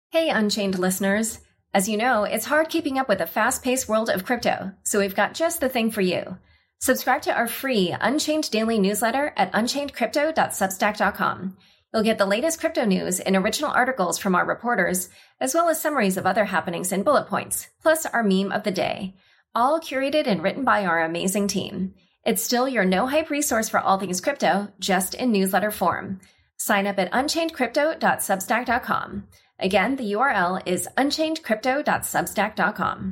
Hey, Unchained listeners. As you know, it's hard keeping up with the fast-paced world of crypto, so we've got just the thing for you. Subscribe to our free Unchained daily newsletter at unchainedcrypto.substack.com. You'll get the latest crypto news and original articles from our reporters, as well as summaries of other happenings and bullet points, plus our meme of the day, all curated and written by our amazing team. It's still your no-hype resource for all things crypto, just in newsletter form. Sign up at unchainedcrypto.substack.com. Again, the URL is unchainedcrypto.substack.com.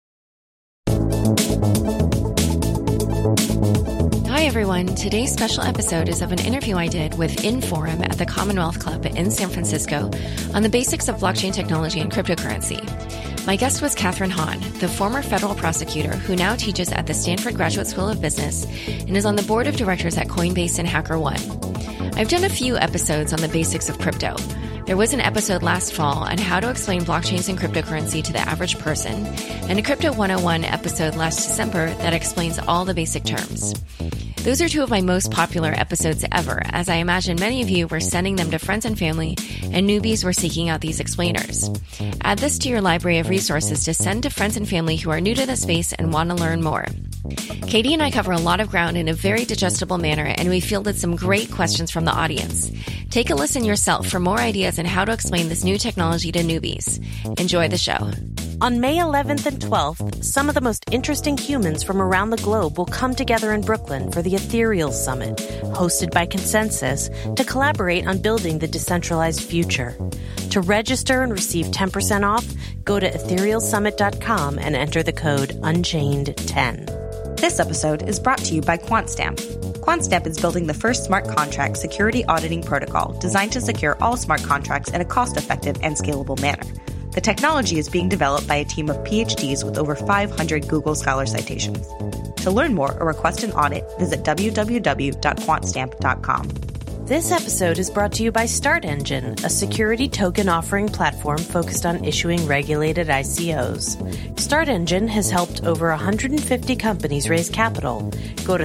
Hi, everyone. Today's special episode is of an interview I did with Inforum at the Commonwealth Club in San Francisco on the basics of blockchain technology and cryptocurrency. My guest was Kathryn Hahn, the former federal prosecutor who now teaches at the Stanford Graduate School of Business and is on the board of directors at Coinbase and HackerOne. I've done a few episodes on the basics of crypto. There was an episode last fall on how to explain blockchains and cryptocurrency to the average person, and a Crypto 101 episode last December that explains all the basic terms. Those are two of my most popular episodes ever, as I imagine many of you were sending them to friends and family, and newbies were seeking out these explainers. Add this to your library of resources to send to friends and family who are new to the space and want to learn more. Katie and I cover a lot of ground in a very digestible manner, and we fielded some great questions from the audience. Take a listen yourself for more ideas on how to explain this new technology to newbies. Enjoy the show. On May 11th and 12th, some of the most interesting humans from around the globe will come together in Brooklyn for the Ethereal Summit, hosted by Consensus, to collaborate on building the decentralized future. To register and receive 10% off, go to etherealsummit.com and enter the code UNCHAINED10. This episode is brought to you by QuantStamp. QuantStamp is building the first smart contract security auditing protocol designed to secure all smart contracts in a cost-effective and scalable manner. The technology is being developed by a team of PhDs with over 500 Google Scholar citations. To learn more or request an audit, visit www.quantstamp.com. This episode is brought to you by StartEngine, a security token offering platform focused on issuing regulated ICOs. StartEngine has helped over 150 companies raise capital. Go to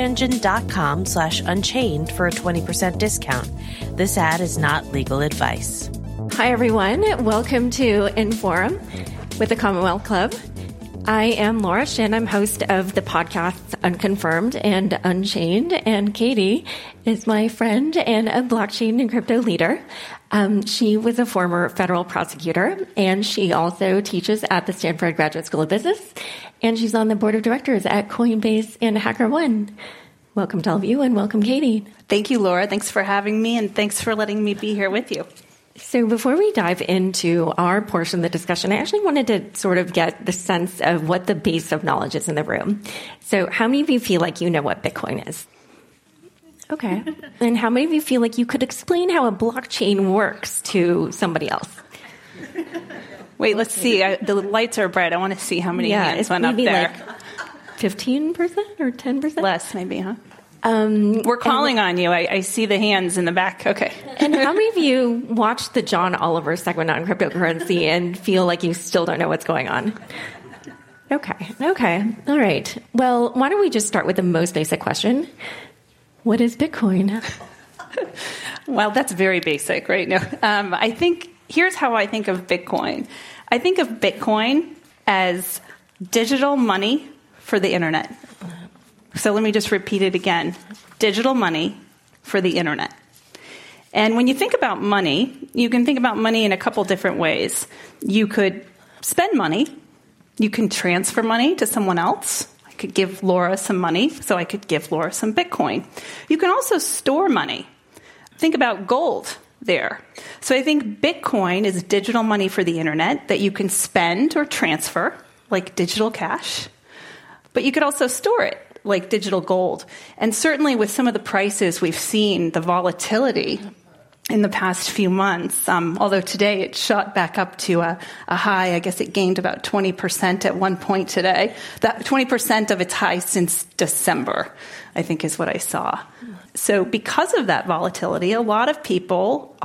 startengine.com/unchained for a 20% discount. This ad is not legal advice. Hi, everyone. Welcome to Inforum with the Commonwealth Club. I am Laura Shin. I'm host of the podcasts Unconfirmed and Unchained, and Katie is my friend and a blockchain and crypto leader. She was a former federal prosecutor, and she also teaches at the Stanford Graduate School of Business, and she's on the board of directors at Coinbase and HackerOne. Welcome to all of you, and welcome, Katie. Thank you, Laura. Thanks for having me, and thanks for letting me be here with you. So before we dive into our portion of the discussion, I actually wanted to sort of get the sense of what the base of knowledge is in the room. So how many of you feel like you know what Bitcoin is? Okay. And how many of you feel like you could explain how a blockchain works to somebody else? Wait, let's see. The lights are bright. I want to see how many hands went up there. Like 15% or 10%? Less, maybe, huh? We're calling on you. I see the hands in the back. Okay. And how many of you watched the John Oliver segment on cryptocurrency and feel like you still don't know what's going on? Okay. All right. Well, why don't we just start with the most basic question? What is Bitcoin? Well, that's very basic, right? No, here's how I think of Bitcoin. I think of Bitcoin as digital money for the internet. So let me just repeat it again. Digital money for the internet. And when you think about money, you can think about money in a couple different ways. You could spend money. You can transfer money to someone else. I could give Laura some money, so I could give Laura some Bitcoin. You can also store money. Think about gold there. So I think Bitcoin is digital money for the internet that you can spend or transfer, like digital cash. But you could also store it, like digital gold. And certainly with some of the prices we've seen, the volatility in the past few months, although today it shot back up to a high. I guess it gained about 20% at one point today. That 20% of its high since December, I think is what I saw. So because of that volatility, a lot of people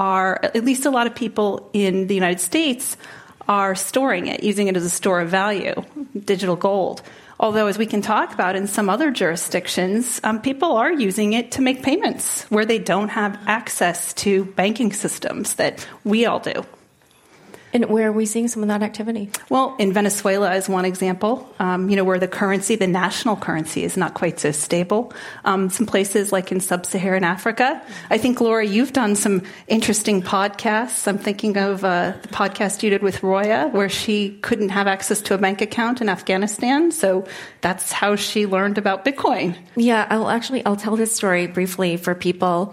in the United States are storing it, using it as a store of value, digital gold. Although, as we can talk about in some other jurisdictions, people are using it to make payments where they don't have access to banking systems that we all do. And where are we seeing some of that activity? Well, in Venezuela is one example, where the currency, the national currency, is not quite so stable. Some places like in sub-Saharan Africa. I think, Laura, you've done some interesting podcasts. I'm thinking of the podcast you did with Roya, where she couldn't have access to a bank account in Afghanistan. So that's how she learned about Bitcoin. Yeah, I'll tell this story briefly for people.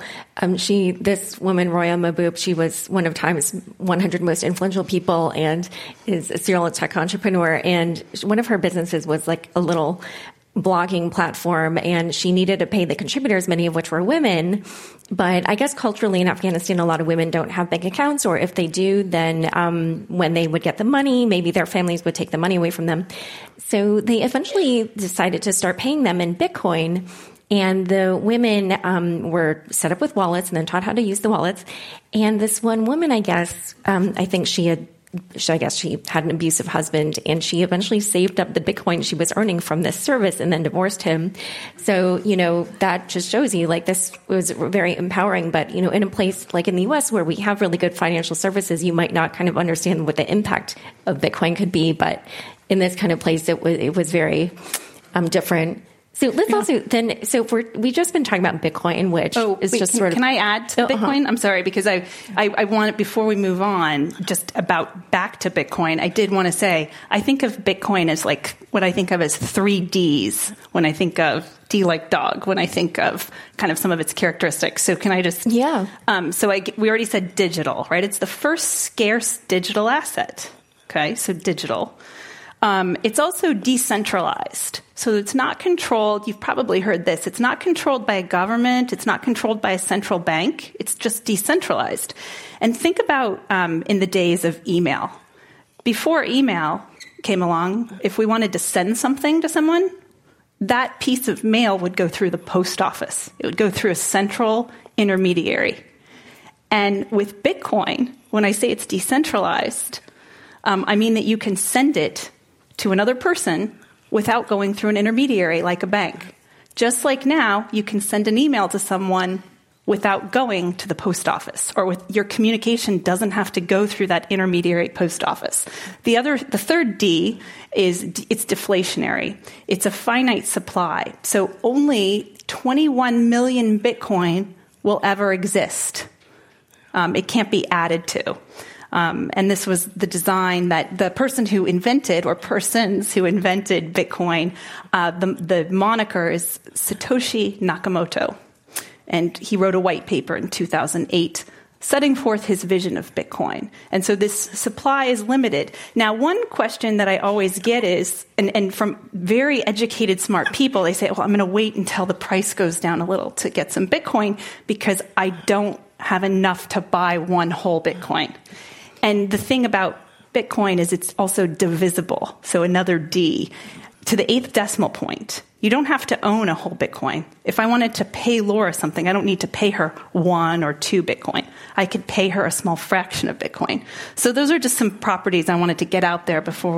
This woman, Roya Mahboub, she was one of Time's 100 most influential people and is a serial tech entrepreneur. And one of her businesses was like a little blogging platform, and she needed to pay the contributors, many of which were women. But I guess culturally in Afghanistan, a lot of women don't have bank accounts, or if they do, then when they would get the money, maybe their families would take the money away from them. So they eventually decided to start paying them in Bitcoin. And the women were set up with wallets and then taught how to use the wallets. And this one woman, I guess she had an abusive husband, and she eventually saved up the Bitcoin she was earning from this service and then divorced him. So, that just shows you, like, this was very empowering. But, in a place like in the U.S. where we have really good financial services, you might not kind of understand what the impact of Bitcoin could be. But in this kind of place, it was very different. So let's also then. So we've just been talking about Bitcoin, which is just sort of. Can I add to Bitcoin? I'm sorry, because I want, before we move on, just about back to Bitcoin. I did want to say I think of Bitcoin as like what I think of as 3 Ds when I think of D like dog. When I think of kind of some of its characteristics. So can I just we already said digital, right? It's the first scarce digital asset. Okay, so digital. It's also decentralized. So it's not controlled. You've probably heard this. It's not controlled by a government. It's not controlled by a central bank. It's just decentralized. And think about in the days of email. Before email came along, if we wanted to send something to someone, that piece of mail would go through the post office. It would go through a central intermediary. And with Bitcoin, when I say it's decentralized, I mean that you can send it to another person without going through an intermediary like a bank. Just like now, you can send an email to someone without going to the post office, or with your communication doesn't have to go through that intermediary post office. The third D is it's deflationary. It's a finite supply. So only 21 million Bitcoin will ever exist. It can't be added to. And this was the design that the person who invented, or persons who invented Bitcoin, the moniker is Satoshi Nakamoto. And he wrote a white paper in 2008 setting forth his vision of Bitcoin. And so this supply is limited. Now, one question that I always get is, and from very educated, smart people, they say, well, I'm going to wait until the price goes down a little to get some Bitcoin because I don't have enough to buy one whole Bitcoin. And the thing about Bitcoin is it's also divisible, so another D, to the 8th decimal point. You don't have to own a whole Bitcoin. If I wanted to pay Laura something, I don't need to pay her 1 or 2 Bitcoin. I could pay her a small fraction of Bitcoin. So those are just some properties I wanted to get out there before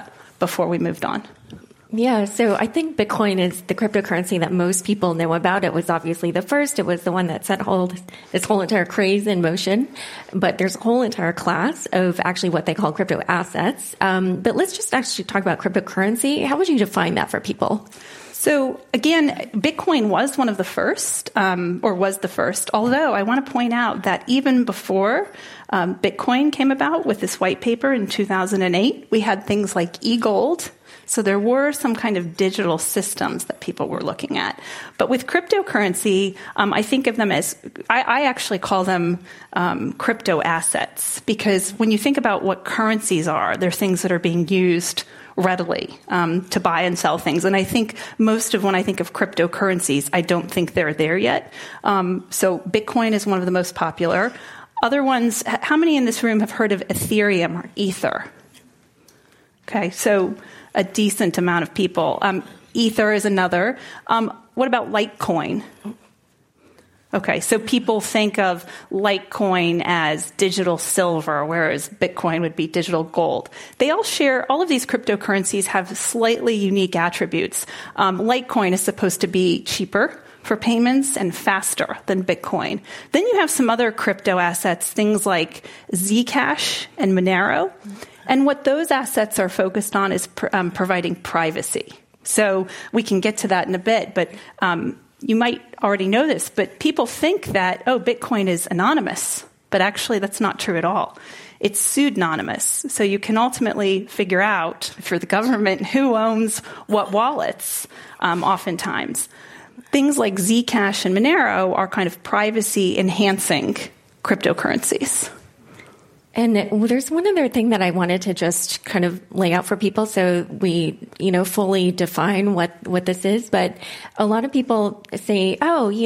we moved on. Yeah, so I think Bitcoin is the cryptocurrency that most people know about. It was obviously the first. It was the one that set this whole entire craze in motion. But there's a whole entire class of actually what they call crypto assets. But let's just actually talk about cryptocurrency. How would you define that for people? So again, Bitcoin was one of the first, was the first, although I want to point out that even before Bitcoin came about with this white paper in 2008, we had things like e-gold. So there were some kind of digital systems that people were looking at. But with cryptocurrency, I think of them as, I actually call them crypto assets, because when you think about what currencies are, they're things that are being used readily to buy and sell things. And I think most of when I think of cryptocurrencies, I don't think they're there yet. So Bitcoin is one of the most popular. Other ones, how many in this room have heard of Ethereum or Ether? Okay, so a decent amount of people. Ether is another. What about Litecoin? Okay, so people think of Litecoin as digital silver, whereas Bitcoin would be digital gold. They all share, all of these cryptocurrencies have slightly unique attributes. Litecoin is supposed to be cheaper, for payments and faster than Bitcoin. Then you have some other crypto assets, things like Zcash and Monero. And what those assets are focused on is providing privacy. So we can get to that in a bit, but you might already know this, but people think that, Bitcoin is anonymous, but actually that's not true at all. It's pseudonymous. So you can ultimately figure out for the government who owns what wallets, oftentimes. Things like Zcash and Monero are kind of privacy-enhancing cryptocurrencies. And there's one other thing that I wanted to just kind of lay out for people so we, fully define what this is. But a lot of people say,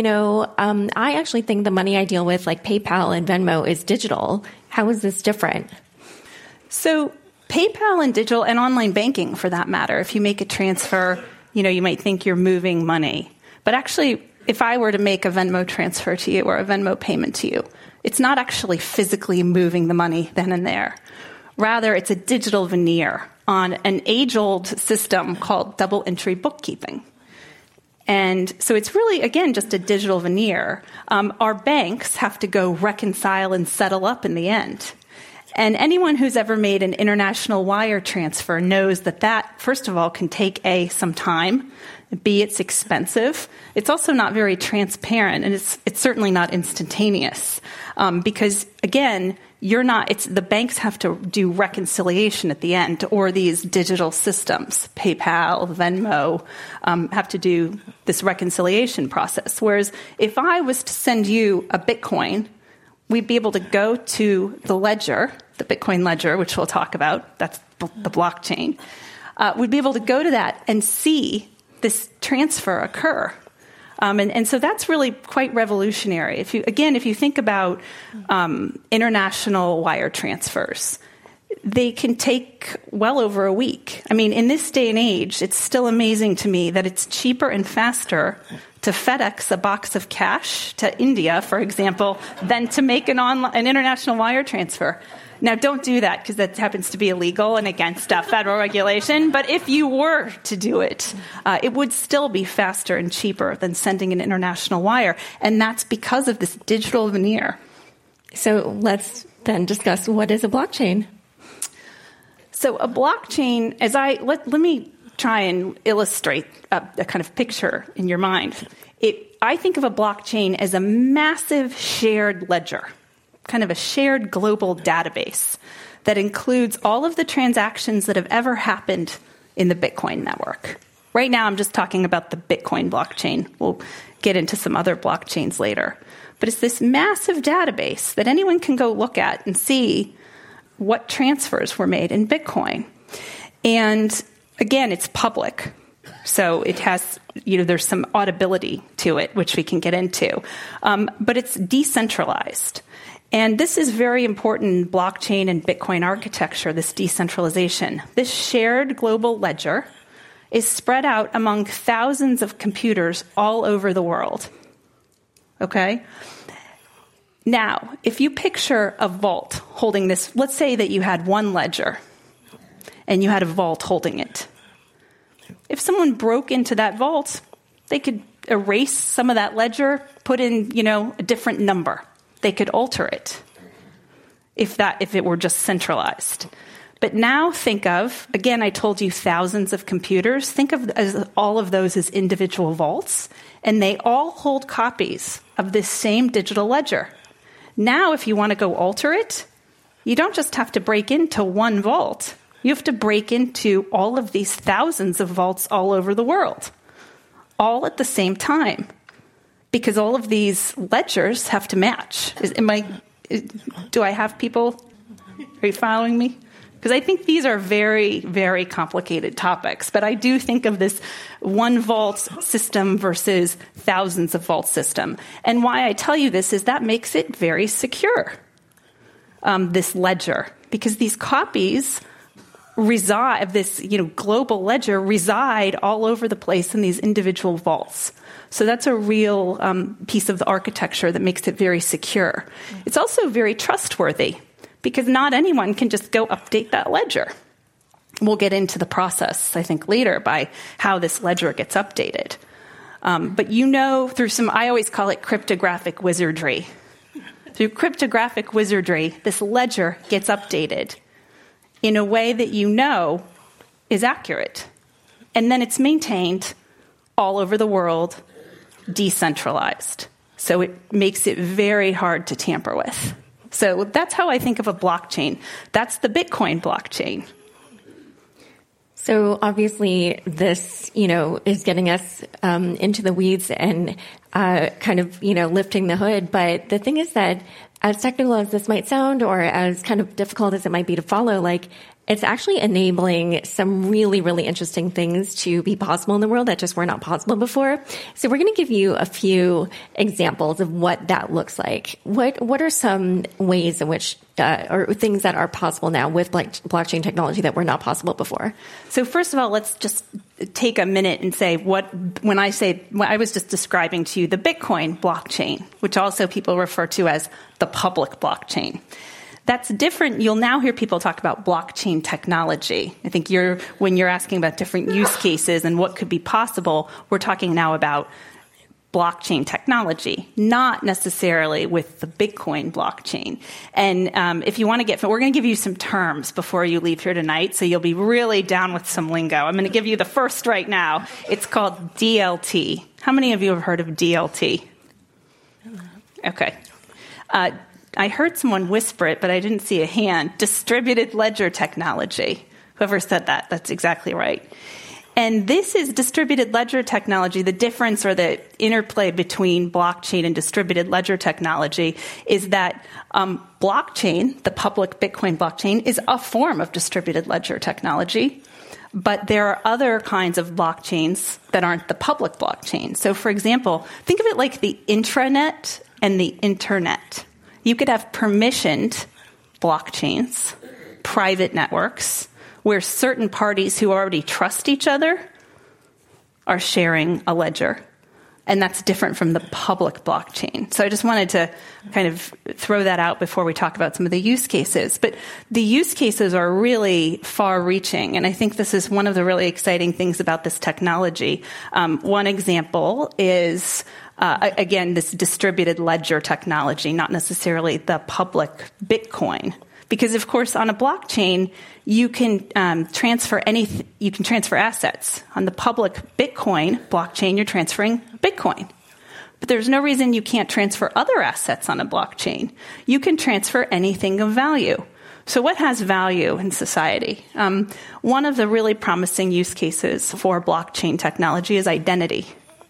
I actually think the money I deal with, like PayPal and Venmo, is digital. How is this different? So PayPal and digital and online banking, for that matter, if you make a transfer, you might think you're moving money. But actually, if I were to make a Venmo transfer to you or a Venmo payment to you, it's not actually physically moving the money then and there. Rather, it's a digital veneer on an age-old system called double entry bookkeeping. And so it's really, again, just a digital veneer. Our banks have to go reconcile and settle up in the end. And anyone who's ever made an international wire transfer knows that, first of all, can take some time. B, it's expensive. It's also not very transparent, and it's certainly not instantaneous. Because, again, the banks have to do reconciliation at the end, or these digital systems, PayPal, Venmo, have to do this reconciliation process. Whereas if I was to send you a Bitcoin, we'd be able to go to the ledger, the Bitcoin ledger, which we'll talk about. That's the blockchain. We'd be able to go to that and see this transfer occur. And so that's really quite revolutionary. If you think about international wire transfers, they can take well over a week. I mean, in this day and age, it's still amazing to me that it's cheaper and faster to FedEx a box of cash to India, for example, than to make an international wire transfer. Now, don't do that because that happens to be illegal and against federal regulation. But if you were to do it, it would still be faster and cheaper than sending an international wire. And that's because of this digital veneer. So let's then discuss, what is a blockchain? So a blockchain, let me try and illustrate a kind of picture in your mind. I think of a blockchain as a massive shared ledger, kind of a shared global database that includes all of the transactions that have ever happened in the Bitcoin network. Right now, I'm just talking about the Bitcoin blockchain. We'll get into some other blockchains later. But it's this massive database that anyone can go look at and see what transfers were made in Bitcoin. And again, it's public. So it has, there's some audibility to it, which we can get into. But it's decentralized. And this is very important in blockchain and Bitcoin architecture, this decentralization. This shared global ledger is spread out among thousands of computers all over the world. Okay? Now, if you picture a vault holding this, let's say that you had one ledger and you had a vault holding it. If someone broke into that vault, they could erase some of that ledger, put in, a different number. They could alter it if it were just centralized. But now think of, again, I told you thousands of computers. Think of all of those as individual vaults, and they all hold copies of this same digital ledger. Now, if you want to go alter it, you don't just have to break into one vault. You have to break into all of these thousands of vaults all over the world, all at the same time, because all of these ledgers have to match. Do I have people? Are you following me? Because I think these are very, very complicated topics. But I do think of this one vault system versus thousands of vault system. And why I tell you this is that makes it very secure, this ledger, because these copies reside, this global ledger reside all over the place in these individual vaults. So that's a real piece of the architecture that makes it very secure. It's also very trustworthy, because not anyone can just go update that ledger. We'll get into the process, I think, later by how this ledger gets updated. But through I always call it cryptographic wizardry. Through cryptographic wizardry, this ledger gets updated in a way that is accurate. And then it's maintained all over the world, decentralized. So it makes it very hard to tamper with. So that's how I think of a blockchain. That's the Bitcoin blockchain. So obviously this, is getting us into the weeds and kind of, lifting the hood. But the thing is that as technical as this might sound, or as kind of difficult as it might be to follow, it's actually enabling some really, really interesting things to be possible in the world that just were not possible before. So we're going to give you a few examples of what that looks like. What are some ways in which, or things that are possible now with blockchain technology that were not possible before? So first of all, let's just take a minute and say when I was just describing to you the Bitcoin blockchain, which also people refer to as the public blockchain. That's different. You'll now hear people talk about blockchain technology. I think when you're asking about different use cases and what could be possible, we're talking now about blockchain technology, not necessarily with the Bitcoin blockchain. And if you want to we're going to give you some terms before you leave here tonight, so you'll be really down with some lingo. I'm going to give you the first right now. It's called DLT. How many of you have heard of DLT? Okay. I heard someone whisper it, but I didn't see a hand. Distributed ledger technology. Whoever said that, that's exactly right. And this is distributed ledger technology. The difference or the interplay between blockchain and distributed ledger technology is that blockchain, the public Bitcoin blockchain, is a form of distributed ledger technology. But there are other kinds of blockchains that aren't the public blockchain. So, for example, think of it like the intranet and the internet. You could have permissioned blockchains, private networks, where certain parties who already trust each other are sharing a ledger. And that's different from the public blockchain. So I just wanted to kind of throw that out before we talk about some of the use cases. But the use cases are really far-reaching, and I think this is one of the really exciting things about this technology. One example is again, this distributed ledger technology, not necessarily the public Bitcoin. Because, of course, on a blockchain, you can transfer you can transfer assets. On the public Bitcoin blockchain, you're transferring Bitcoin. But there's no reason you can't transfer other assets on a blockchain. You can transfer anything of value. So what has value in society? One of the really promising use cases for blockchain technology is identity.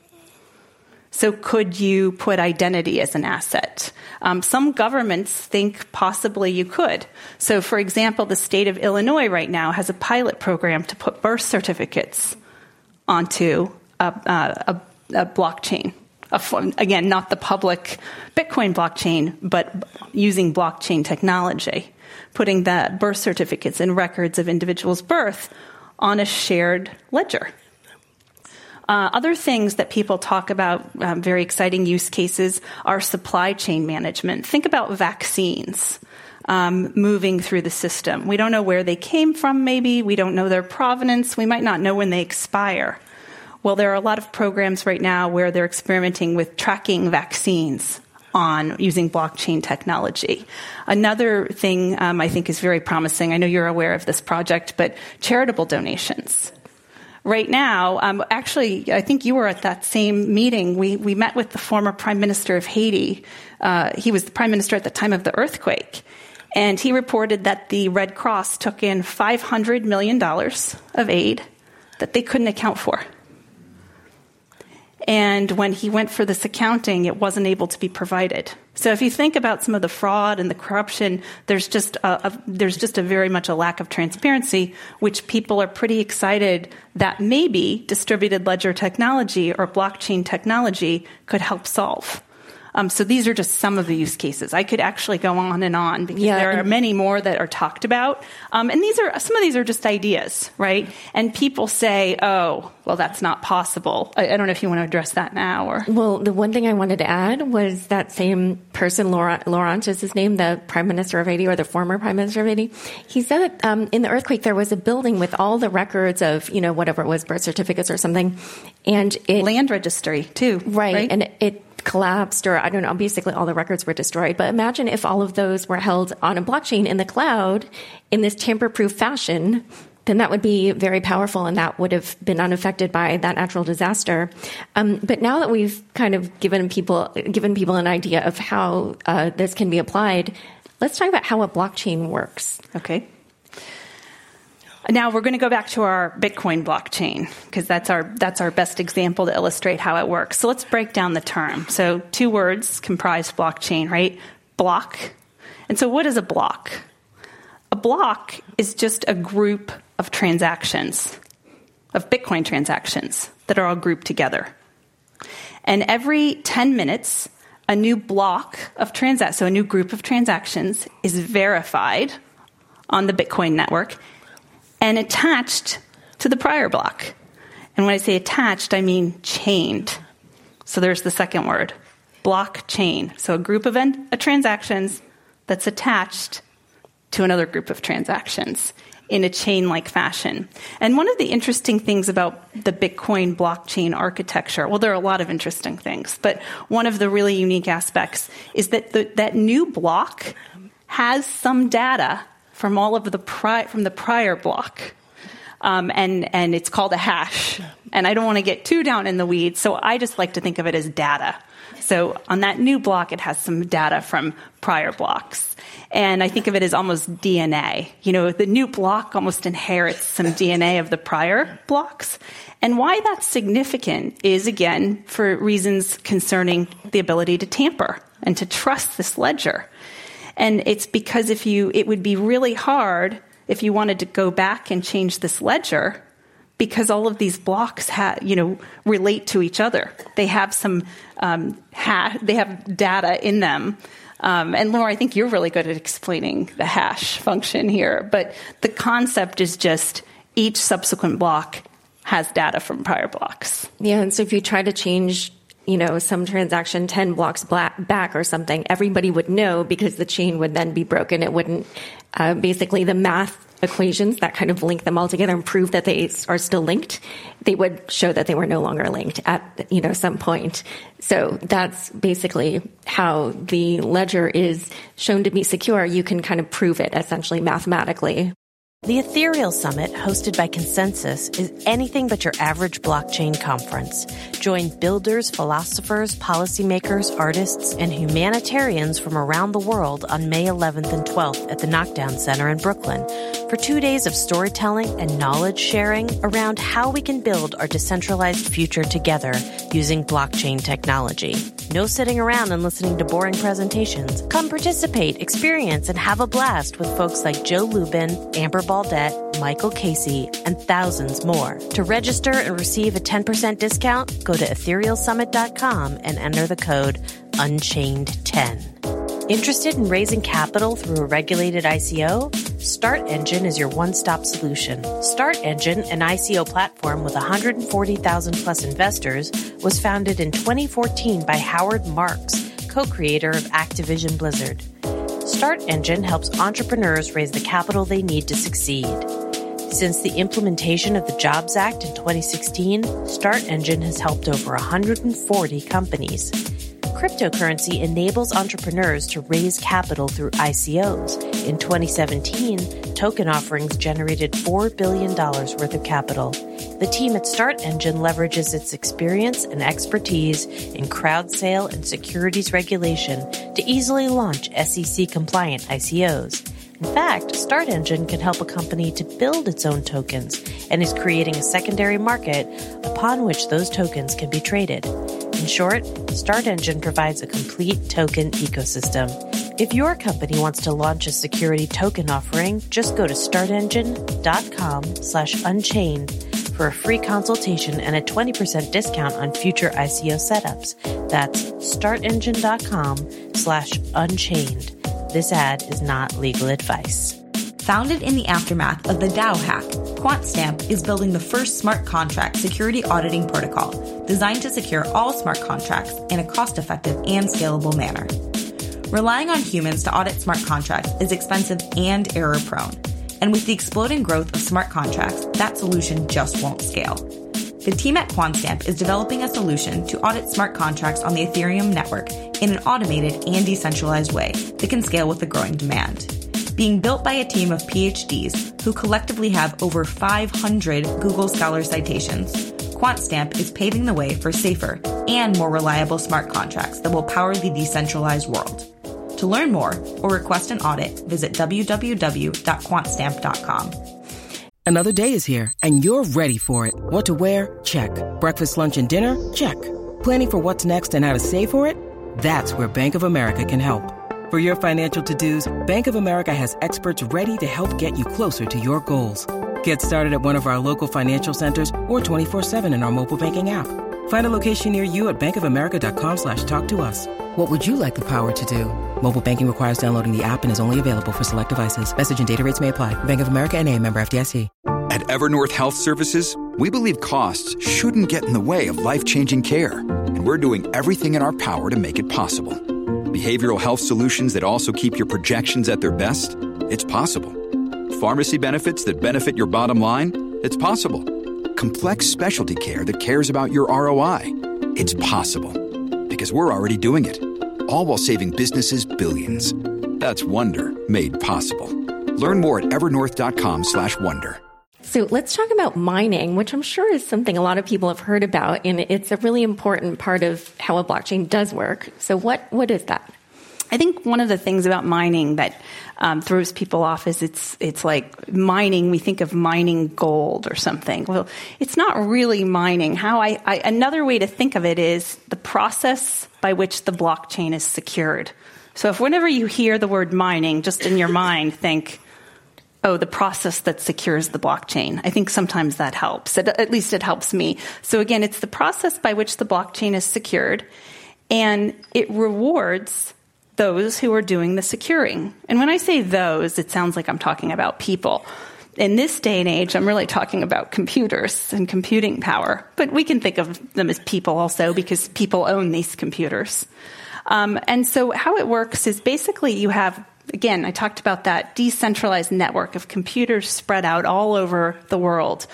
So could you put identity as an asset? Some governments think possibly you could. So, for example, the state of Illinois right now has a pilot program to put birth certificates onto a blockchain. Again, not the public Bitcoin blockchain, but using blockchain technology, putting the birth certificates and records of individuals' birth on a shared ledger. Other things that people talk about, very exciting use cases, are supply chain management. Think about vaccines moving through the system. We don't know where they came from, maybe. We don't know their provenance. We might not know when they expire. Well, there are a lot of programs right now where they're experimenting with tracking vaccines using blockchain technology. Another thing I think is very promising, I know you're aware of this project, but charitable donations. Right now, actually, I think you were at that same meeting. We met with the former Prime Minister of Haiti. He was the Prime Minister at the time of the earthquake. And he reported that the Red Cross took in $500 million of aid that they couldn't account for. And when he went for this accounting, it wasn't able to be provided. So if you think about some of the fraud and the corruption, there's just a very much a lack of transparency, which people are pretty excited that maybe distributed ledger technology or blockchain technology could help solve. So these are just some of the use cases. I could actually go on and on because there are many more that are talked about. And some of these are just ideas, right? And people say, oh, well, that's not possible. I don't know if you want to address that now. Or Well, the one thing I wanted to add was that same person, Laurent is his name, the Prime Minister of Haiti, or the former Prime Minister of Haiti. He said that in the earthquake, there was a building with all the records of, whatever it was, birth certificates or something. And land registry, too. Right. And it collapsed, or I don't know, basically all the records were destroyed. But imagine if all of those were held on a blockchain in the cloud in this tamper-proof fashion, then that would be very powerful, and that would have been unaffected by that natural disaster. But now that we've kind of given people an idea of how this can be applied, let's talk about how a blockchain works. Okay. Now we're going to go back to our Bitcoin blockchain because that's our best example to illustrate how it works. So let's break down the term. So 2 words comprise blockchain, right? Block. And so what is a block? A block is just a group of transactions, of Bitcoin transactions that are all grouped together. And every 10 minutes, a new block of so a new group of transactions is verified on the Bitcoin network and attached to the prior block. And when I say attached, I mean chained. So there's the second word, blockchain. So a group of transactions that's attached to another group of transactions in a chain-like fashion. And one of the interesting things about the Bitcoin blockchain architecture, well, there are a lot of interesting things, but one of the really unique aspects is that that new block has some data from all of the prior block, and it's called a hash. And I don't want to get too down in the weeds, so I just like to think of it as data. So on that new block, it has some data from prior blocks. And I think of it as almost DNA. The new block almost inherits some DNA of the prior blocks. And why that's significant is, again, for reasons concerning the ability to tamper and to trust this ledger. And it's because it would be really hard if you wanted to go back and change this ledger, because all of these blocks relate to each other. They have some they have data in them. And Laura, I think you're really good at explaining the hash function here. But the concept is just each subsequent block has data from prior blocks. Yeah, and so if you try to change some transaction 10 blocks back or something, everybody would know because the chain would then be broken. It wouldn't, basically the math equations that kind of link them all together and prove that they are still linked, they would show that they were no longer linked at, some point. So that's basically how the ledger is shown to be secure. You can kind of prove it essentially mathematically. The Ethereal Summit, hosted by Consensus, is anything but your average blockchain conference. Join builders, philosophers, policymakers, artists, and humanitarians from around the world on May 11th and 12th at the Knockdown Center in Brooklyn for 2 days of storytelling and knowledge sharing around how we can build our decentralized future together using blockchain technology. No sitting around and listening to boring presentations. Come participate, experience, and have a blast with folks like Joe Lubin, Amber Baldette, Michael Casey, and thousands more. To register and receive a 10% discount, go to etherealsummit.com and enter the code Unchained10. Interested in raising capital through a regulated ICO? StartEngine is your one-stop solution. StartEngine, an ICO platform with 140,000 plus investors, was founded in 2014 by Howard Marks, co-creator of Activision Blizzard. StartEngine helps entrepreneurs raise the capital they need to succeed. Since the implementation of the Jobs Act in 2016, StartEngine has helped over 140 companies. Cryptocurrency enables entrepreneurs to raise capital through ICOs. In 2017, token offerings generated $4 billion worth of capital. The team at StartEngine leverages its experience and expertise in crowd sale and securities regulation to easily launch SEC-compliant ICOs. In fact, StartEngine can help a company to build its own tokens and is creating a secondary market upon which those tokens can be traded. In short, StartEngine provides a complete token ecosystem. If your company wants to launch a security token offering, just go to startengine.com/unchained for a free consultation and a 20% discount on future ICO setups. That's startengine.com/unchained. This ad is not legal advice. Founded in the aftermath of the DAO hack, QuantStamp is building the first smart contract security auditing protocol designed to secure all smart contracts in a cost-effective and scalable manner. Relying on humans to audit smart contracts is expensive and error-prone. And with the exploding growth of smart contracts, that solution just won't scale. The team at QuantStamp is developing a solution to audit smart contracts on the Ethereum network in an automated and decentralized way that can scale with the growing demand. Being built by a team of PhDs who collectively have over 500 Google Scholar citations, QuantStamp is paving the way for safer and more reliable smart contracts that will power the decentralized world. To learn more or request an audit, visit www.quantstamp.com. Another day is here, and you're ready for it. What to wear? Check. Breakfast, lunch, and dinner? Check. Planning for what's next and how to save for it? That's where Bank of America can help. For your financial to-dos, Bank of America has experts ready to help get you closer to your goals. Get started at one of our local financial centers or 24/7 in our mobile banking app. Find a location near you at bankofamerica.com/talktous. What would you like the power to do? Mobile banking requires downloading the app and is only available for select devices. Message and data rates may apply. Bank of America NA, member FDIC. At Evernorth Health Services, we believe costs shouldn't get in the way of life-changing care, and we're doing everything in our power to make it possible. Behavioral health solutions that also keep your projections at their best? It's possible. Pharmacy benefits that benefit your bottom line? It's possible. Complex specialty care that cares about your ROI? It's possible. Because we're already doing it. All while saving businesses billions. That's Wonder made possible. Learn more at evernorth.com/wonder. So let's talk about mining, which I'm sure is something a lot of people have heard about, and it's a really important part of how a blockchain does work. So what is that? I think one of the things about mining that throws people off is it's like mining. We think of mining gold or something. Well, it's not really mining. Another way to think of it is the process by which the blockchain is secured. So if whenever you hear the word mining, just in your mind, think, oh, the process that secures the blockchain. I think sometimes that helps. At least it helps me. So again, it's the process by which the blockchain is secured, and it rewards those who are doing the securing. And when I say those, it sounds like I'm talking about people. In this day and age, I'm really talking about computers and computing power. But we can think of them as people also because people own these computers. And so how it works is basically you have, again, I talked about that decentralized network of computers spread out all over the world.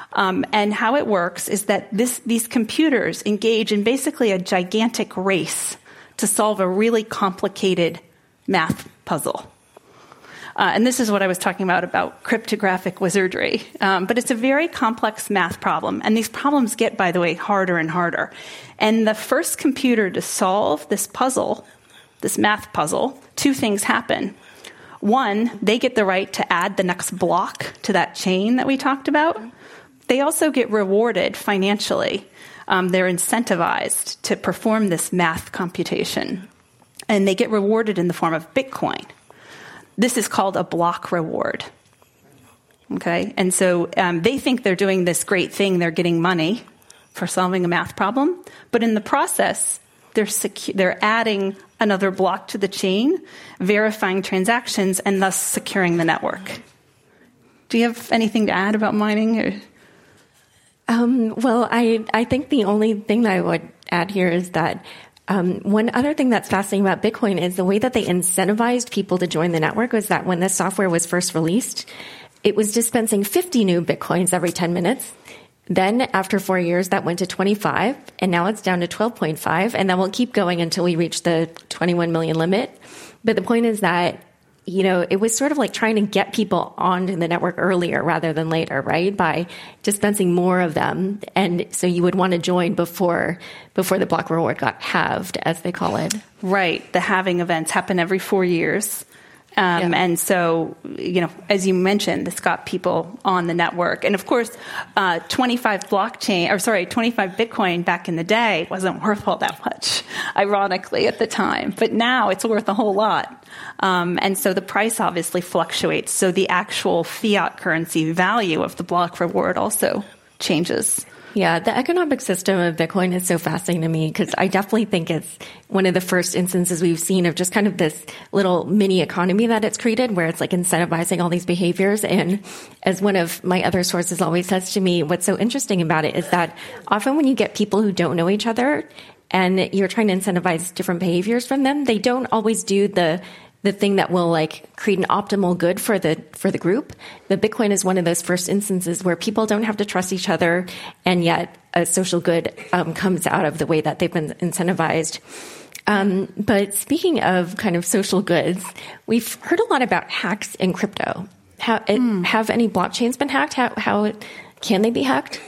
And how it works is that these computers engage in basically a gigantic race to solve a really complicated math puzzle. And this is what I was talking about cryptographic wizardry. But it's a very complex math problem. And these problems get, by the way, harder and harder. And the first computer to solve this puzzle, this math puzzle, two things happen. One, they get the right to add the next block to that chain that we talked about. They also get rewarded financially. They're incentivized to perform this math computation. And they get rewarded in the form of Bitcoin. This is called a block reward. Okay? And so they think they're doing this great thing. They're getting money for solving a math problem. But in the process, they're adding another block to the chain, verifying transactions, and thus securing the network. Do you have anything to add about mining? Well, I think the only thing that I would add here is that one other thing that's fascinating about Bitcoin is the way that they incentivized people to join the network was that when the software was first released, it was dispensing 50 new Bitcoins every 10 minutes. Then after 4 years, that went to 25, and now it's down to 12.5, and that will keep going until we reach the 21 million limit. But the point is that, you know, it was sort of like trying to get people onto the network earlier rather than later, right? By dispensing more of them. And so you would want to join before the block reward got halved, as they call it. Right. The halving events happen every 4 years. And so, you know, as you mentioned, this got people on the network. And of course, 25 Bitcoin back in the day wasn't worth all that much, ironically, at the time. But now it's worth a whole lot. And so the price obviously fluctuates. So the actual fiat currency value of the block reward also changes. Yeah, the economic system of Bitcoin is so fascinating to me because I definitely think it's one of the first instances we've seen of just kind of this little mini economy that it's created where it's like incentivizing all these behaviors. And as one of my other sources always says to me, what's so interesting about it is that often when you get people who don't know each other and you're trying to incentivize different behaviors from them, they don't always do the thing that will like create an optimal good for the group. But Bitcoin is one of those first instances where people don't have to trust each other, and yet a social good comes out of the way that they've been incentivized. But speaking of kind of social goods, we've heard a lot about hacks in crypto. Have any blockchains been hacked? How can they be hacked?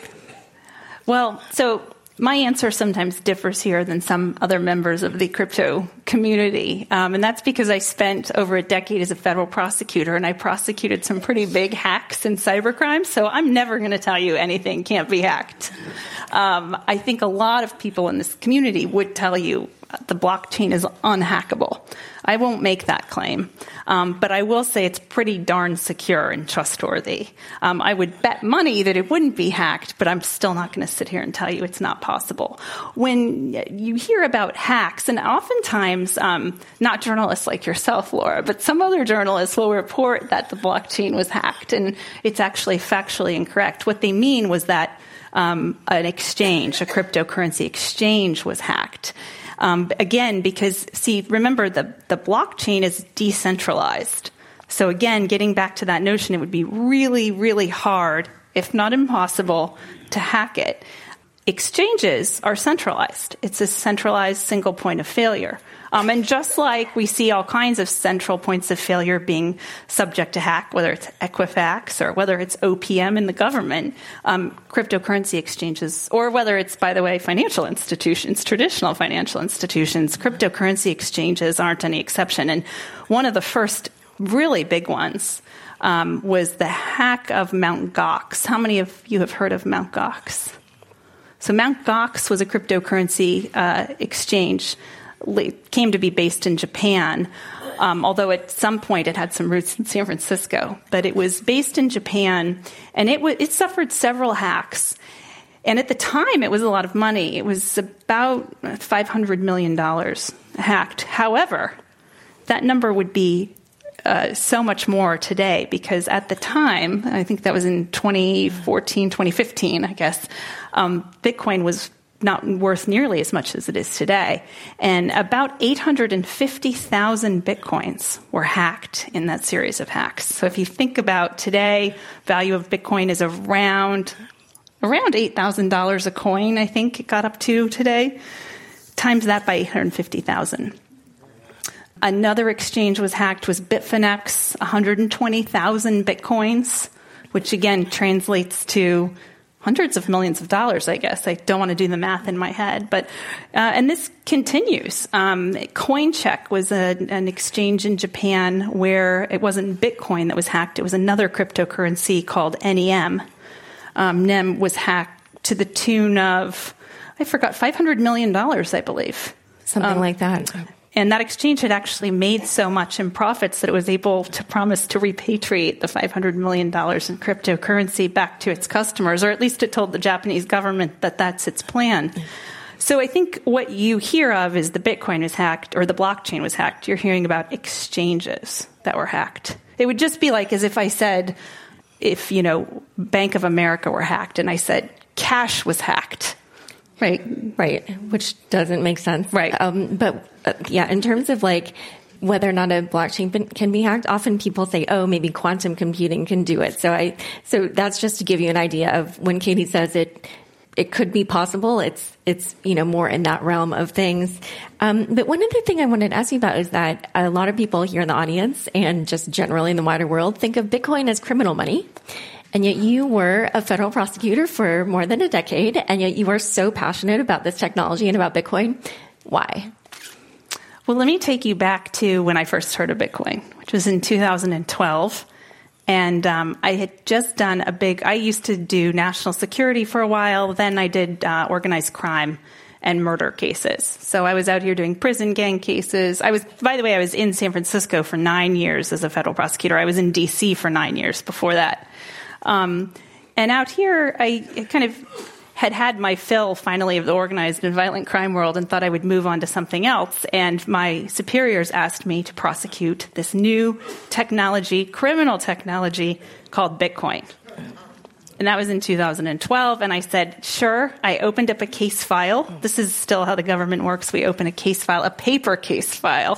Well, so my answer sometimes differs here than some other members of the crypto community. And that's because I spent over a decade as a federal prosecutor, and I prosecuted some pretty big hacks and cybercrime. So I'm never going to tell you anything can't be hacked. I think a lot of people in this community would tell you the blockchain is unhackable. I won't make that claim. But I will say it's pretty darn secure and trustworthy. I would bet money that it wouldn't be hacked, but I'm still not going to sit here and tell you it's not possible. When you hear about hacks, and oftentimes, not journalists like yourself, Laura, but some other journalists will report that the blockchain was hacked, and it's actually factually incorrect. What they mean was that an exchange, a cryptocurrency exchange, was hacked. Again, because, see, remember, the blockchain is decentralized. So again, getting back to that notion, it would be really, really hard, if not impossible, to hack it. Exchanges are centralized. It's a centralized single point of failure. And just like we see all kinds of central points of failure being subject to hack, whether it's Equifax or whether it's OPM in the government, cryptocurrency exchanges, or whether it's, by the way, financial institutions, traditional financial institutions, cryptocurrency exchanges aren't any exception. And one of the first really big ones was the hack of Mt. Gox. How many of you have heard of Mt. Gox? So Mt. Gox was a cryptocurrency exchange. It came to be based in Japan, although at some point it had some roots in San Francisco. But it was based in Japan, and it suffered several hacks. And at the time, it was a lot of money. It was about $500 million hacked. However, that number would be so much more today, because at the time, I think that was in 2014, 2015, I guess, Bitcoin was not worth nearly as much as it is today. And about 850,000 Bitcoins were hacked in that series of hacks. So if you think about today, value of Bitcoin is around $8,000 a coin, I think it got up to today. Times that by 850,000. Another exchange was hacked was Bitfinex, 120,000 Bitcoins, which again translates to hundreds of millions of dollars, I guess. I don't want to do the math in my head, but and this continues. CoinCheck was an exchange in Japan where it wasn't Bitcoin that was hacked; it was another cryptocurrency called NEM. NEM was hacked to the tune of, I forgot, $500 million, I believe, something like that. And that exchange had actually made so much in profits that it was able to promise to repatriate the $500 million in cryptocurrency back to its customers, or at least it told the Japanese government that that's its plan. So I think what you hear of is the Bitcoin was hacked, or the blockchain was hacked. You're hearing about exchanges that were hacked. It would just be like as if I said, if, Bank of America were hacked, and I said cash was hacked. Right. Which doesn't make sense. Right. But in terms of like whether or not a blockchain can be hacked, often people say, oh, maybe quantum computing can do it. So that's just to give you an idea of when Katie says it could be possible. It's more in that realm of things. But one other thing I wanted to ask you about is that a lot of people here in the audience and just generally in the wider world think of Bitcoin as criminal money. And yet you were a federal prosecutor for more than a decade, and yet you are so passionate about this technology and about Bitcoin. Why? Well, let me take you back to when I first heard of Bitcoin, which was in 2012. And I had just done I used to do national security for a while. Then I did organized crime and murder cases. So I was out here doing prison gang cases. By the way, I was in San Francisco for 9 years as a federal prosecutor. I was in D.C. for 9 years before that. And And out here, I kind of had my fill finally of the organized and violent crime world and thought I would move on to something else. And my superiors asked me to prosecute this new technology, criminal technology called Bitcoin. And that was in 2012. And I said, sure. I opened up a case file. This is still how the government works. We open a case file, a paper case file,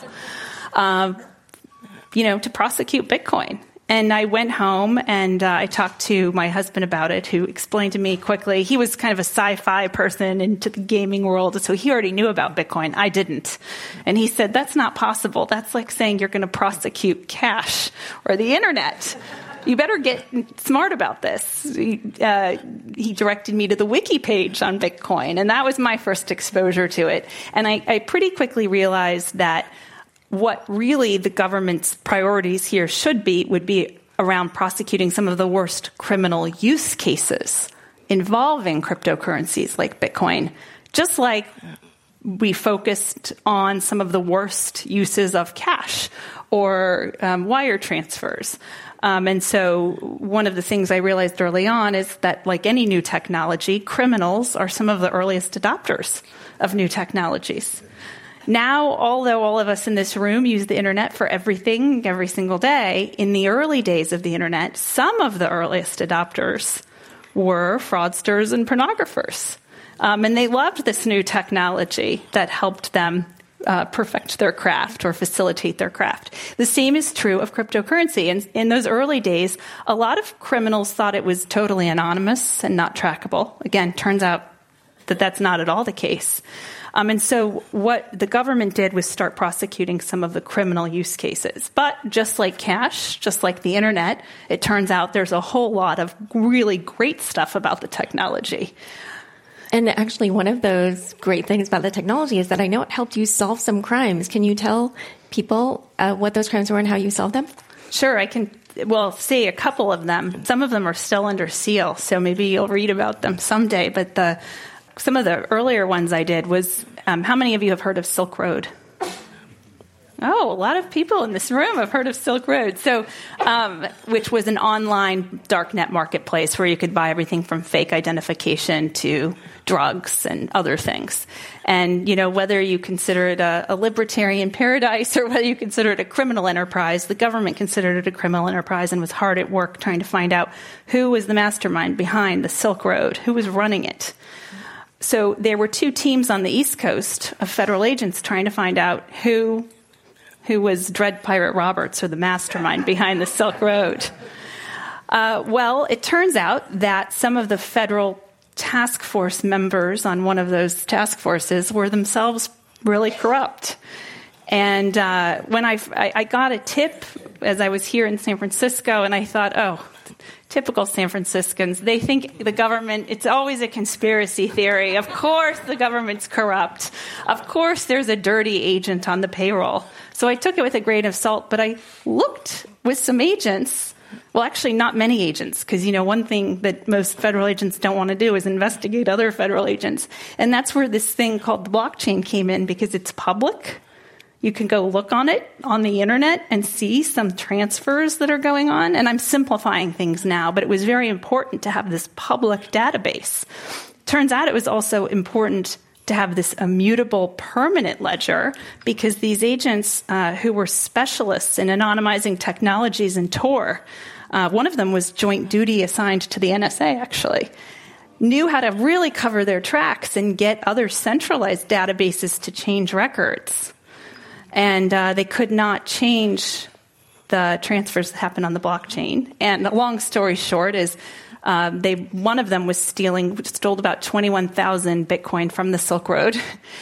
to prosecute Bitcoin. And I went home and I talked to my husband about it, who explained to me quickly. He was kind of a sci-fi person into the gaming world, so he already knew about Bitcoin. I didn't. And he said, that's not possible. That's like saying you're going to prosecute cash or the internet. You better get smart about this. He directed me to the wiki page on Bitcoin, and that was my first exposure to it. And I pretty quickly realized that what really the government's priorities here would be around prosecuting some of the worst criminal use cases involving cryptocurrencies like Bitcoin, just like we focused on some of the worst uses of cash or wire transfers. And so one of the things I realized early on is that, like any new technology, criminals are some of the earliest adopters of new technologies. Now, although all of us in this room use the internet for everything every single day, in the early days of the internet, some of the earliest adopters were fraudsters and pornographers. And they loved this new technology that helped them perfect their craft or facilitate their craft. The same is true of cryptocurrency. And in those early days, a lot of criminals thought it was totally anonymous and not trackable. Again, turns out that that's not at all the case. And so what the government did was start prosecuting some of the criminal use cases. But just like cash, just like the internet, it turns out there's a whole lot of really great stuff about the technology. And actually, one of those great things about the technology is that I know it helped you solve some crimes. Can you tell people what those crimes were and how you solved them? Sure, I can. Well, say a couple of them. Some of them are still under seal, so maybe you'll read about them someday. But some of the earlier ones I did was, how many of you have heard of Silk Road? Oh, a lot of people in this room have heard of Silk Road. So, which was an online darknet marketplace where you could buy everything from fake identification to drugs and other things. And, whether you consider it a libertarian paradise or whether you consider it a criminal enterprise, the government considered it a criminal enterprise and was hard at work trying to find out who was the mastermind behind the Silk Road, who was running it. So there were two teams on the East Coast of federal agents trying to find out who was Dread Pirate Roberts, or the mastermind behind the Silk Road. Well, it turns out that some of the federal task force members on one of those task forces were themselves really corrupt. And when I got a tip as I was here in San Francisco, and I thought, oh, typical San Franciscans, they think the government, it's always a conspiracy theory. Of course the government's corrupt. Of course there's a dirty agent on the payroll. So I took it with a grain of salt, but I looked with some agents. Well, actually not many agents, because, one thing that most federal agents don't want to do is investigate other federal agents. And that's where this thing called the blockchain came in, because it's public. You can go look on it on the internet and see some transfers that are going on. And I'm simplifying things now, but it was very important to have this public database. Turns out it was also important to have this immutable permanent ledger, because these agents who were specialists in anonymizing technologies in Tor, one of them was joint duty assigned to the NSA, actually, knew how to really cover their tracks and get other centralized databases to change records. And they could not change the transfers that happened on the blockchain. And the long story short is one of them stole about 21,000 Bitcoin from the Silk Road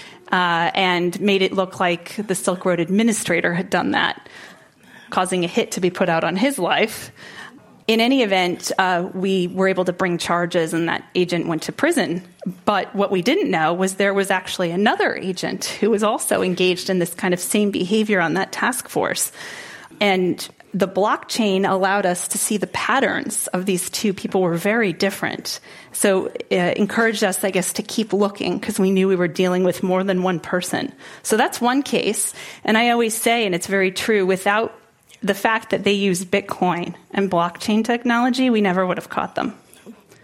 and made it look like the Silk Road administrator had done that, causing a hit to be put out on his life. In any event, we were able to bring charges, and that agent went to prison. But what we didn't know was there was actually another agent who was also engaged in this kind of same behavior on that task force. And the blockchain allowed us to see the patterns of these two people were very different. So it encouraged us, I guess, to keep looking, because we knew we were dealing with more than one person. So that's one case. And I always say, and it's very true, without the fact that they use Bitcoin and blockchain technology, we never would have caught them.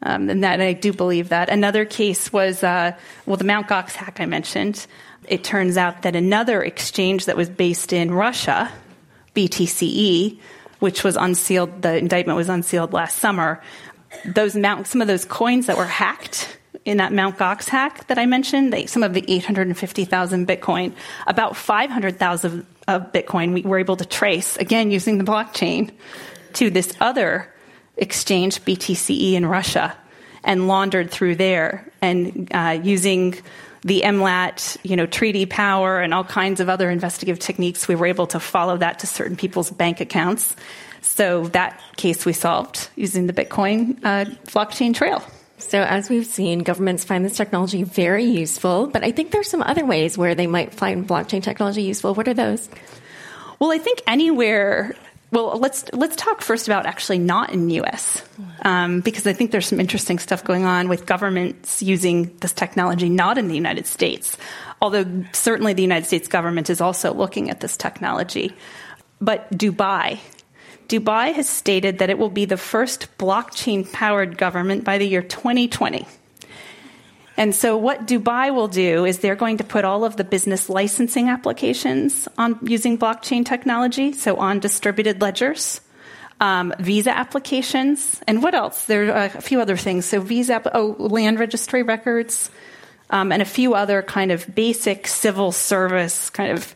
And I do believe that. Another case was, the Mt. Gox hack I mentioned. It turns out that another exchange that was based in Russia, BTCE, which was unsealed, the indictment was unsealed last summer, some of those coins that were hacked in that Mt. Gox hack that I mentioned, some of the 850,000 Bitcoin, about 500,000 of Bitcoin we were able to trace, again, using the blockchain, to this other exchange, BTCE in Russia, and laundered through there. And using the MLAT, treaty power and all kinds of other investigative techniques, we were able to follow that to certain people's bank accounts. So that case we solved using the Bitcoin blockchain trail. So as we've seen, governments find this technology very useful, but I think there's some other ways where they might find blockchain technology useful. What are those? Well, I think anywhere. Well, let's talk first about actually not in the U.S., because I think there's some interesting stuff going on with governments using this technology not in the United States, although certainly the United States government is also looking at this technology. But Dubai has stated that it will be the first blockchain-powered government by the year 2020. And so what Dubai will do is they're going to put all of the business licensing applications on using blockchain technology, so on distributed ledgers, visa applications, and what else? There are a few other things. So land registry records, and a few other kind of basic civil service kind of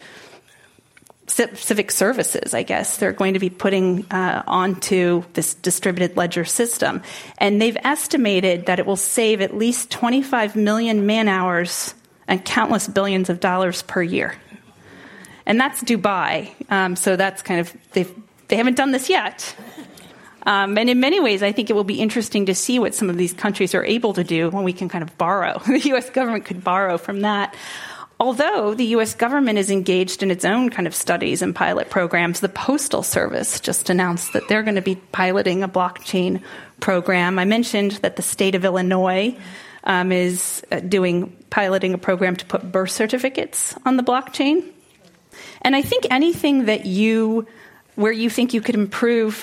civic services, I guess, they're going to be putting onto this distributed ledger system. And they've estimated that it will save at least 25 million man-hours and countless billions of dollars per year. And that's Dubai. So that's kind of, they haven't done this yet. And in many ways, I think it will be interesting to see what some of these countries are able to do when we can kind of borrow. The U.S. government could borrow from that. Although the U.S. government is engaged in its own kind of studies and pilot programs, the Postal Service just announced that they're going to be piloting a blockchain program. I mentioned that the state of Illinois is piloting a program to put birth certificates on the blockchain. And I think anything where you think you could improve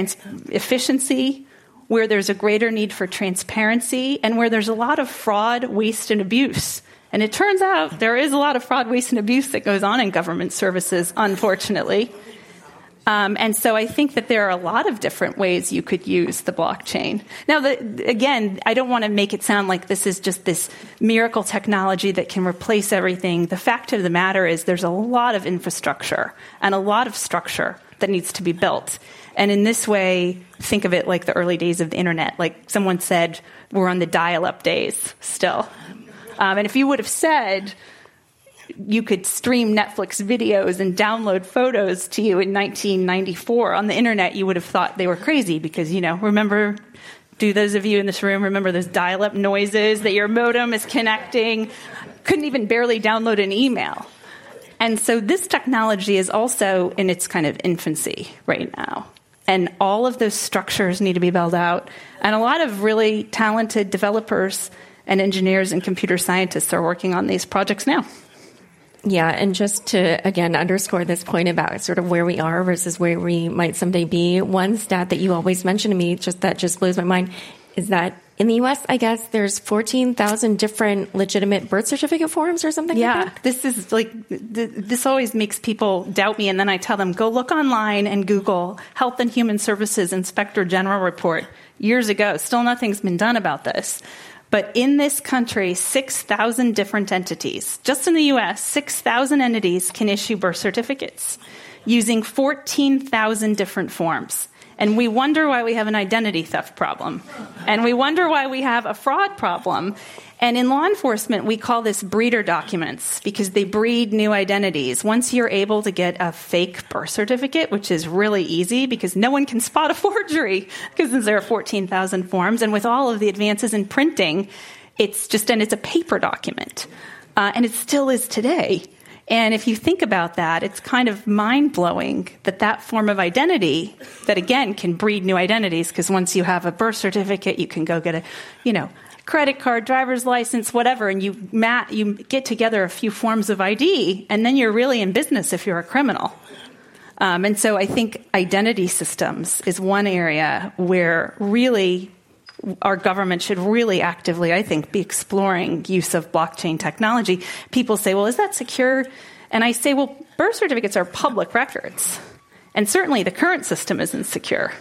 efficiency, where there's a greater need for transparency, and where there's a lot of fraud, waste, and abuse. And it turns out there is a lot of fraud, waste, and abuse that goes on in government services, unfortunately. And so I think that there are a lot of different ways you could use the blockchain. Now, again, I don't want to make it sound like this is just this miracle technology that can replace everything. The fact of the matter is there's a lot of infrastructure and a lot of structure that needs to be built. And in this way, think of it like the early days of the Internet. Like someone said, we're on the dial-up days still. And if you would have said you could stream Netflix videos and download photos to you in 1994 on the Internet, you would have thought they were crazy because, remember, do those of you in this room remember those dial-up noises that your modem is connecting? Couldn't even barely download an email. And so this technology is also in its kind of infancy right now. And all of those structures need to be built out. And a lot of really talented developers and engineers and computer scientists are working on these projects now. Yeah, and just to, again, underscore this point about sort of where we are versus where we might someday be, one stat that you always mention to me that just blows my mind is that in the U.S., I guess, there's 14,000 different legitimate birth certificate forms or something like that? This is this always makes people doubt me, and then I tell them, go look online and Google Health and Human Services Inspector General Report years ago. Still nothing's been done about this. But in this country, 6,000 different entities, just in the U.S., 6,000 entities can issue birth certificates using 14,000 different forms. And we wonder why we have an identity theft problem. And we wonder why we have a fraud problem. And in law enforcement, we call this breeder documents because they breed new identities. Once you're able to get a fake birth certificate, which is really easy because no one can spot a forgery because there are 14,000 forms. And with all of the advances in printing, it's a paper document. And it still is today. And if you think about that, it's kind of mind-blowing that form of identity that, again, can breed new identities because once you have a birth certificate, you can go get a, credit card, driver's license, whatever, and you get together a few forms of ID, and then you're really in business if you're a criminal. And so I think identity systems is one area where really our government should really actively, I think, be exploring use of blockchain technology. People say, well, is that secure? And I say, well, birth certificates are public records. And certainly the current system isn't secure.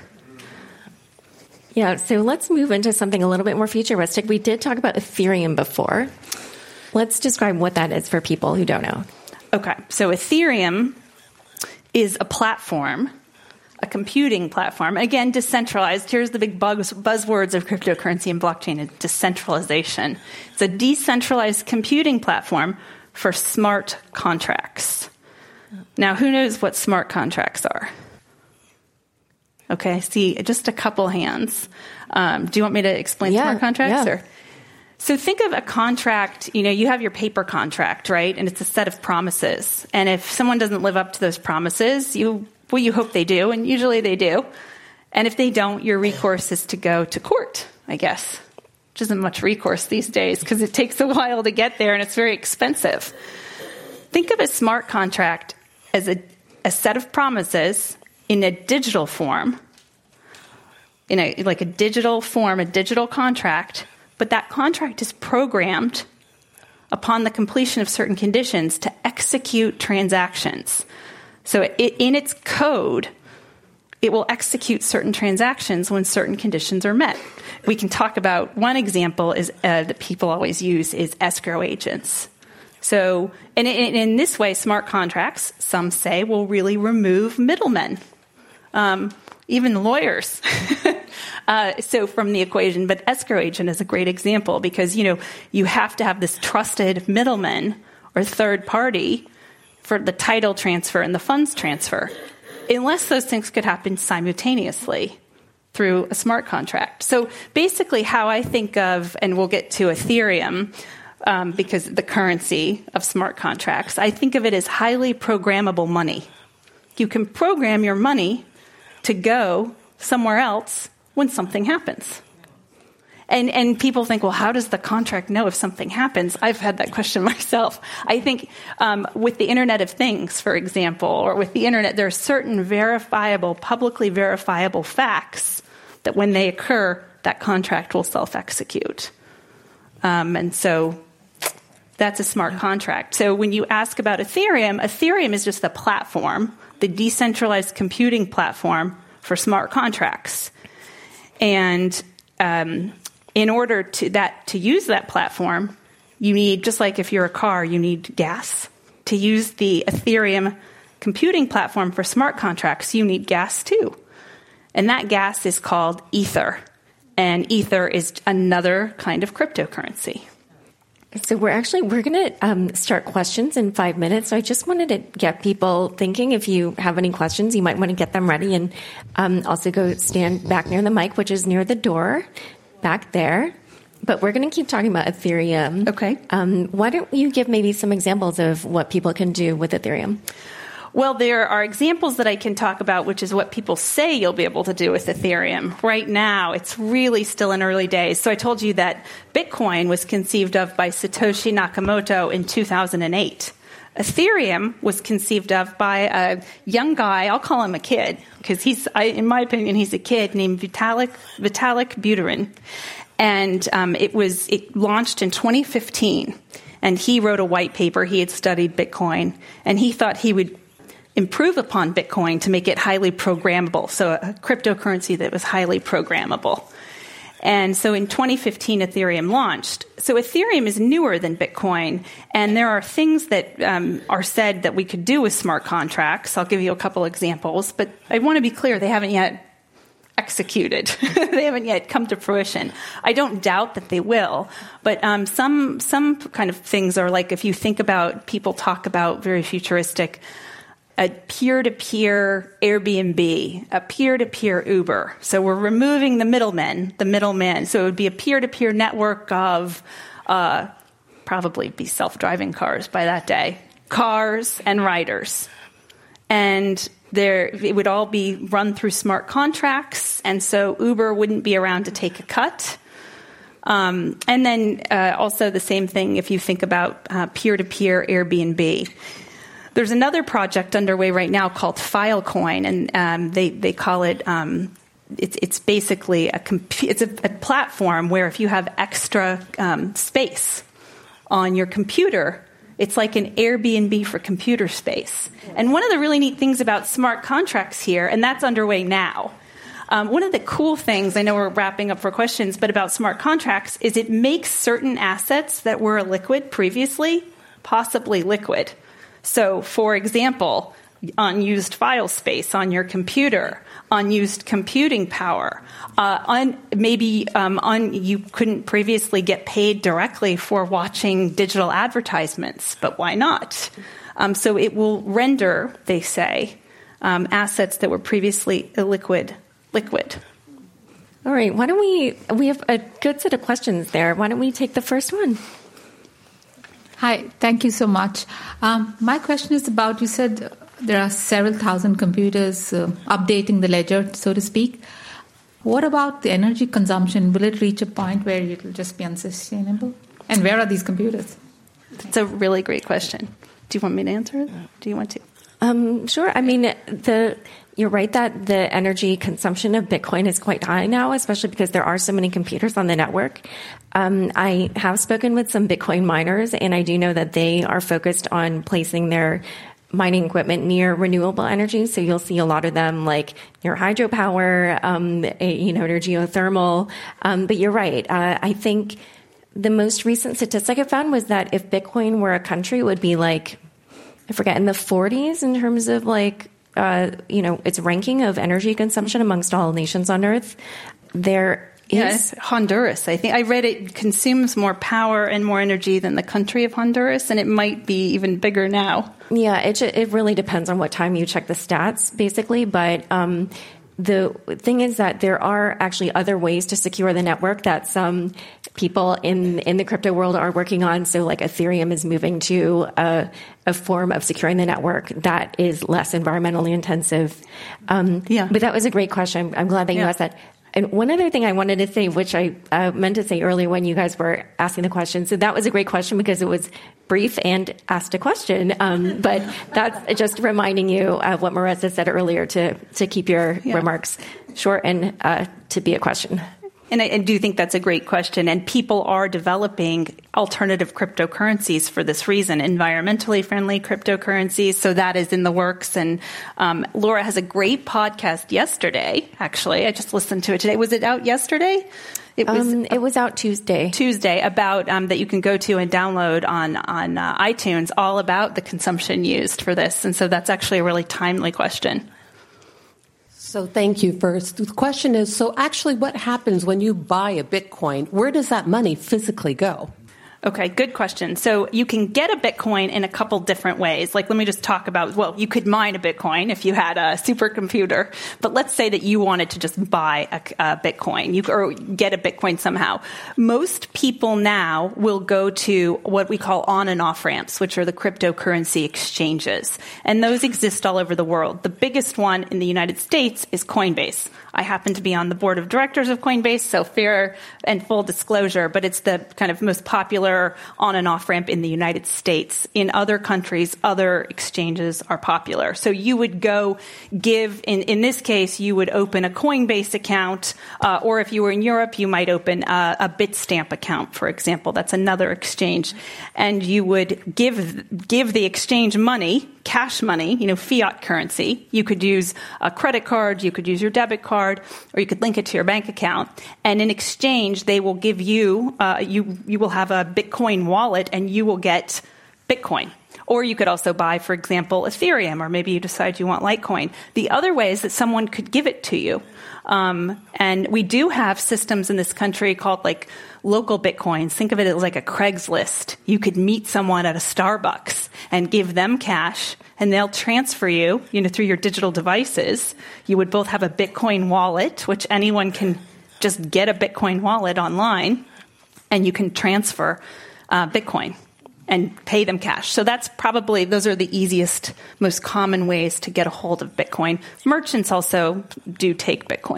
Yeah, so let's move into something a little bit more futuristic. We did talk about Ethereum before. Let's describe what that is for people who don't know. Okay, so Ethereum is a platform, a computing platform. Again, decentralized. Here's the big buzzwords of cryptocurrency and blockchain: decentralization. It's a decentralized computing platform for smart contracts. Now, who knows what smart contracts are? Okay, I see just a couple hands. Do you want me to explain smart contracts? Yeah. Or? So think of a contract, you have your paper contract, right? And it's a set of promises. And if someone doesn't live up to those promises, you hope they do, and usually they do. And if they don't, your recourse is to go to court, I guess, which isn't much recourse these days because it takes a while to get there and it's very expensive. Think of a smart contract as a set of promises in a digital form, like a digital form, a digital contract, but that contract is programmed upon the completion of certain conditions to execute transactions. So in its code, it will execute certain transactions when certain conditions are met. We can talk about one example is that people always use is escrow agents. So in this way, smart contracts, some say, will really remove middlemen, even lawyers. So from the equation, but escrow agent is a great example because, you have to have this trusted middleman or third party for the title transfer and the funds transfer, unless those things could happen simultaneously through a smart contract. So basically how I think of, and we'll get to Ethereum, because the currency of smart contracts, I think of it as highly programmable money. You can program your money to go somewhere else when something happens. And people think, well, how does the contract know if something happens? I've had that question myself. I think with the Internet of Things, for example, or with the Internet, there are certain publicly verifiable facts that when they occur, that contract will self-execute. And so that's a smart contract. So when you ask about Ethereum is just the platform, the decentralized computing platform for smart contracts. And in order to use that platform, you need, just like if you're a car, you need gas. To use the Ethereum computing platform for smart contracts, you need gas too. And that gas is called Ether. And Ether is another kind of cryptocurrency. So we're going to start questions in 5 minutes. So I just wanted to get people thinking. If you have any questions, you might want to get them ready, and also go stand back near the mic, which is near the door back there. But we're going to keep talking about Ethereum. Okay. Why don't you give maybe some examples of what people can do with Ethereum? Well, there are examples that I can talk about, which is what people say you'll be able to do with Ethereum. Right now, it's really still in early days. So I told you that Bitcoin was conceived of by Satoshi Nakamoto in 2008. Ethereum was conceived of by a young guy, I'll call him a kid, because in my opinion, he's a kid, named Vitalik Buterin. And it launched in 2015. And he wrote a white paper. He had studied Bitcoin. And he thought he would improve upon Bitcoin to make it highly programmable, so a cryptocurrency that was highly programmable. And so in 2015, Ethereum launched. So Ethereum is newer than Bitcoin, and there are things that are said that we could do with smart contracts. I'll give you a couple examples, but I want to be clear, they haven't yet executed. They haven't yet come to fruition. I don't doubt that they will, but some kind of things are like, if you think about, people talk about very futuristic, a peer-to-peer Airbnb, a peer-to-peer Uber. So we're removing the middleman. So it would be a peer-to-peer network of probably be self-driving cars by that day, cars and riders. And it would all be run through smart contracts, and so Uber wouldn't be around to take a cut. And then also the same thing if you think about peer-to-peer Airbnb. There's another project underway right now called Filecoin, and they call it it's basically it's a platform where if you have extra space on your computer, it's like an Airbnb for computer space. And one of the really neat things about smart contracts here, and that's underway now, one of the cool things, I know we're wrapping up for questions, but about smart contracts is it makes certain assets that were illiquid previously possibly liquid. So, for example, unused file space on your computer, unused computing power, you couldn't previously get paid directly for watching digital advertisements, but why not? So it will render, they say, assets that were previously illiquid liquid. All right. Why don't we have a good set of questions there. Why don't we take the first one? Hi. Thank you so much. My question is about, you said there are several thousand computers updating the ledger, so to speak. What about the energy consumption? Will it reach a point where it will just be unsustainable? And where are these computers? That's a really great question. Do you want me to answer it? Do you want to? Sure. I mean, you're right that the energy consumption of Bitcoin is quite high now, especially because there are so many computers on the network. I have spoken with some Bitcoin miners, and I do know that they are focused on placing their mining equipment near renewable energy. So you'll see a lot of them like near hydropower, near geothermal. But you're right. I think the most recent statistic I found was that if Bitcoin were a country, it would be like, I forget, in the 40s in terms of its ranking of energy consumption amongst all nations on Earth. Yes, Honduras. I think I read it consumes more power and more energy than the country of Honduras, and it might be even bigger now. Yeah, it really depends on what time you check the stats, basically. But the thing is that there are actually other ways to secure the network that some people in the crypto world are working on. So like Ethereum is moving to a form of securing the network that is less environmentally intensive. But that was a great question. I'm glad that you asked that. And one other thing I wanted to say, which I meant to say earlier when you guys were asking the question, so that was a great question because it was brief and asked a question. But that's just reminding you of what Marissa said earlier to keep your remarks short and to be a question. And I do think that's a great question. And people are developing alternative cryptocurrencies for this reason, environmentally friendly cryptocurrencies. So that is in the works. And Laura has a great podcast yesterday, actually. I just listened to it today. Was it out yesterday? It was out Tuesday. Tuesday, about that you can go to and download on iTunes, all about the consumption used for this. And so that's actually a really timely question. So thank you first. The question is, so actually what happens when you buy a Bitcoin? Where does that money physically go? Okay, good question. So you can get a Bitcoin in a couple different ways. Like, let me just talk about, well, you could mine a Bitcoin if you had a supercomputer, but let's say that you wanted to just buy a Bitcoin, or get a Bitcoin somehow. Most people now will go to what we call on and off ramps, which are the cryptocurrency exchanges. And those exist all over the world. The biggest one in the United States is Coinbase. I happen to be on the board of directors of Coinbase, so fair and full disclosure, but it's the kind of most popular on and off ramp in the United States. In other countries, other exchanges are popular. So you would go give, in this case, you would open a Coinbase account, or if you were in Europe, you might open a Bitstamp account, for example. That's another exchange. And you would give the exchange money, cash money, fiat currency. You could use a credit card, you could use your debit card, or you could link it to your bank account. And in exchange, they will give you, you will have a Bitcoin wallet and you will get Bitcoin. Or you could also buy, for example, Ethereum, or maybe you decide you want Litecoin. The other way is that someone could give it to you. And we do have systems in this country called like local Bitcoins. Think of it as like a Craigslist. You could meet someone at a Starbucks and give them cash, and they'll transfer you, through your digital devices. You would both have a Bitcoin wallet, which anyone can just get a Bitcoin wallet online, and you can transfer Bitcoin and pay them cash. So those are the easiest, most common ways to get a hold of Bitcoin. Merchants also do take Bitcoin.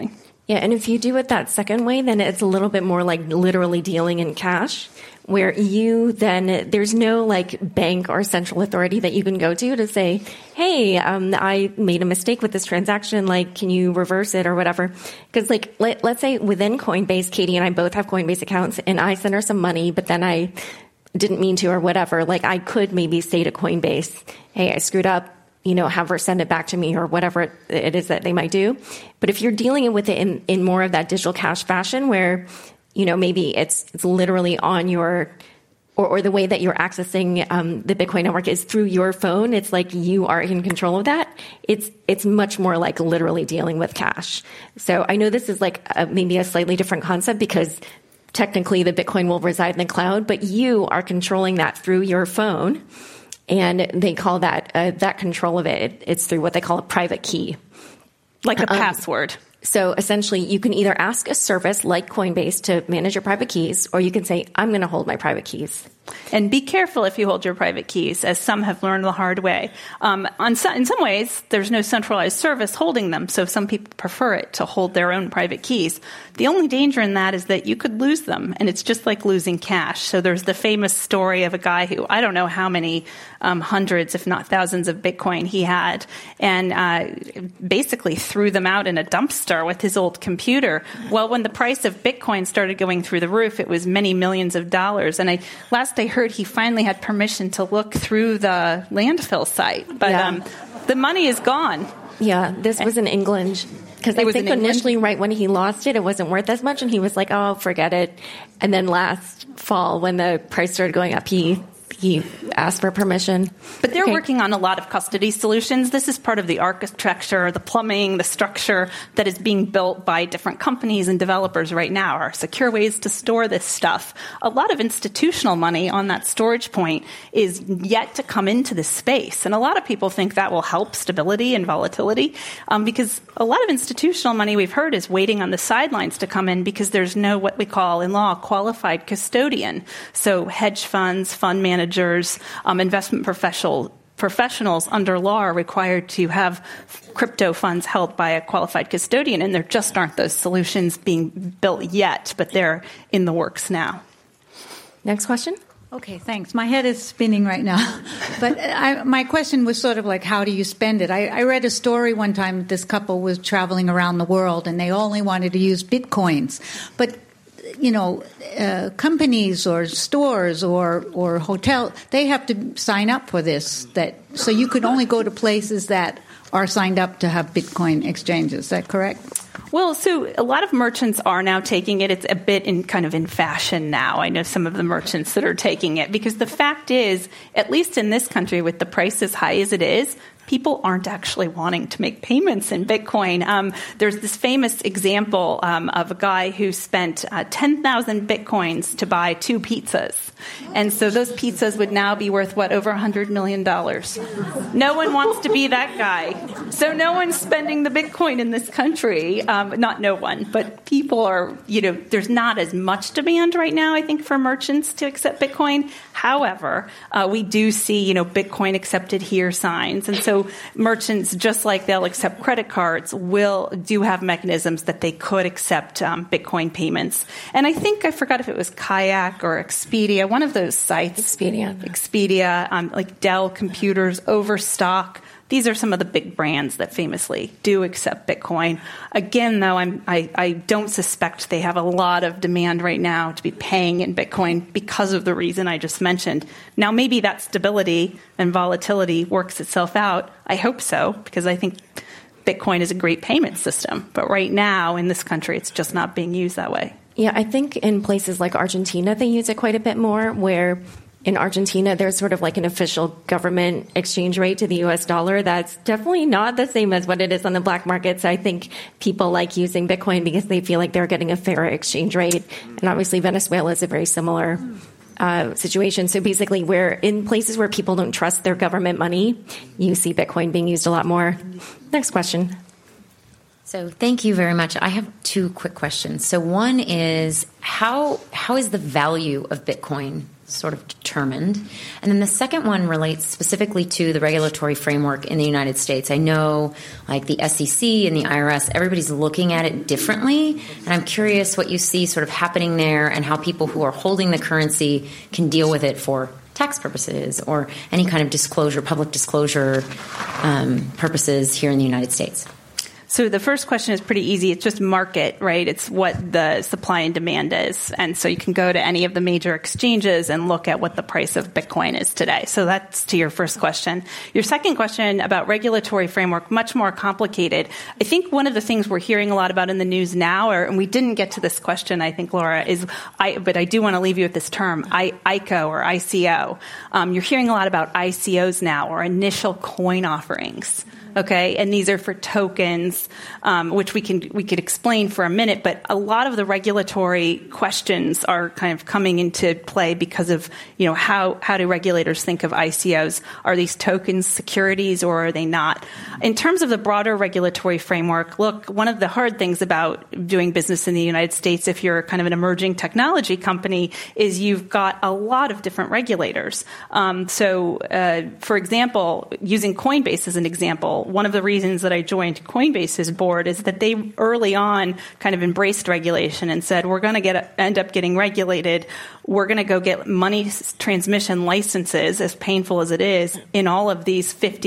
Yeah, and if you do it that second way, then it's a little bit more like literally dealing in cash, where there's no like bank or central authority that you can go to say, hey, I made a mistake with this transaction, like, can you reverse it or whatever? Because like, let's say within Coinbase, Katie and I both have Coinbase accounts, and I sent her some money, but then I didn't mean to or whatever. Like, I could maybe say to Coinbase, hey, I screwed up, have her send it back to me or whatever it is that they might do. But if you're dealing with it in more of that digital cash fashion where, maybe it's literally on your, or the way that you're accessing the Bitcoin network is through your phone, it's like you are in control of that. It's much more like literally dealing with cash. So I know this is like maybe a slightly different concept because technically the Bitcoin will reside in the cloud, but you are controlling that through your phone. And they call that control of it. It's through what they call a private key. Like a password. So essentially, you can either ask a service like Coinbase to manage your private keys, or you can say, I'm going to hold my private keys. And be careful if you hold your private keys, as some have learned the hard way. In some ways, there's no centralized service holding them, so some people prefer it to hold their own private keys. The only danger in that is that you could lose them, and it's just like losing cash. So there's the famous story of a guy who, I don't know how many hundreds, if not thousands of Bitcoin he had, and basically threw them out in a dumpster with his old computer. Well, when the price of Bitcoin started going through the roof, it was many millions of dollars. And last I heard, he finally had permission to look through the landfill site. But the money is gone. Yeah, this was in England. Because I think initially, right when he lost it, it wasn't worth as much. And he was like, oh, forget it. And then last fall, when the price started going up, he asked for permission. But they're working on a lot of custody solutions. This is part of the architecture, the plumbing, the structure that is being built by different companies and developers right now are secure ways to store this stuff. A lot of institutional money on that storage point is yet to come into this space. And a lot of people think that will help stability and volatility because a lot of institutional money we've heard is waiting on the sidelines to come in because there's no what we call in law qualified custodian. So hedge funds, fund managers, investment professionals under law are required to have crypto funds held by a qualified custodian, and there just aren't those solutions being built yet, but they're in the works now. Next question. Okay, thanks. My head is spinning right now. But my question was sort of like, how do you spend it? I read a story one time. This couple was traveling around the world, and they only wanted to use Bitcoins. But companies or stores or hotel, they have to sign up for this. So you could only go to places that are signed up to have Bitcoin exchanges. Is that correct? Well, so a lot of merchants are now taking it. It's a bit in fashion now. I know some of the merchants that are taking it because the fact is, at least in this country, with the price as high as it is, people aren't actually wanting to make payments in Bitcoin. There's this famous example of a guy who spent 10,000 Bitcoins to buy 2 pizzas. And so those pizzas would now be worth, over $100 million. No one wants to be that guy. So no one's spending the Bitcoin in this country. Not no one, but people are, there's not as much demand right now, I think, for merchants to accept Bitcoin. However, we do see, Bitcoin accepted here signs. And so merchants, just like they'll accept credit cards, do have mechanisms that they could accept Bitcoin payments. And I think, I forgot if it was Kayak or Expedia, one of those sites. Expedia, like Dell Computers, Overstock. These are some of the big brands that famously do accept Bitcoin. Again, though, I don't suspect they have a lot of demand right now to be paying in Bitcoin because of the reason I just mentioned. Now, maybe that stability and volatility works itself out. I hope so, because I think Bitcoin is a great payment system. But right now, in this country, it's just not being used that way. Yeah, I think in places like Argentina, they use it quite a bit more, where in Argentina, there's sort of like an official government exchange rate to the U.S. dollar that's definitely not the same as what it is on the black market. So I think people like using Bitcoin because they feel like they're getting a fair exchange rate. And obviously, Venezuela is a very similar situation. So basically, where in places where people don't trust their government money, you see Bitcoin being used a lot more. Next question. So thank you very much. I have 2 quick questions. So one is, how is the value of Bitcoin sort of determined? And then the second one relates specifically to the regulatory framework in the United States. I know, like the SEC and the IRS, everybody's looking at it differently, and I'm curious what you see sort of happening there and how people who are holding the currency can deal with it for tax purposes or any kind of disclosure, public disclosure purposes here in the United States. So the first question is pretty easy. It's just market, right? It's what the supply and demand is. And so you can go to any of the major exchanges and look at what the price of Bitcoin is today. So that's to your first question. Your second question about regulatory framework, much more complicated. I think one of the things we're hearing a lot about in the news now, and we didn't get to this question, I think, Laura, but I do want to leave you with this term, ICO or ICO. You're hearing a lot about ICOs now, or initial coin offerings. Okay, and these are for tokens, which we could explain for a minute. But a lot of the regulatory questions are kind of coming into play because of how do regulators think of ICOs? Are these tokens securities or are they not? In terms of the broader regulatory framework, look, one of the hard things about doing business in the United States, if you're kind of an emerging technology company, is you've got a lot of different regulators. For example, using Coinbase as an example. One of the reasons that I joined Coinbase's board is that they early on kind of embraced regulation and said, we're going to end up getting regulated. We're going to go get money transmission licenses, as painful as it is, in all of these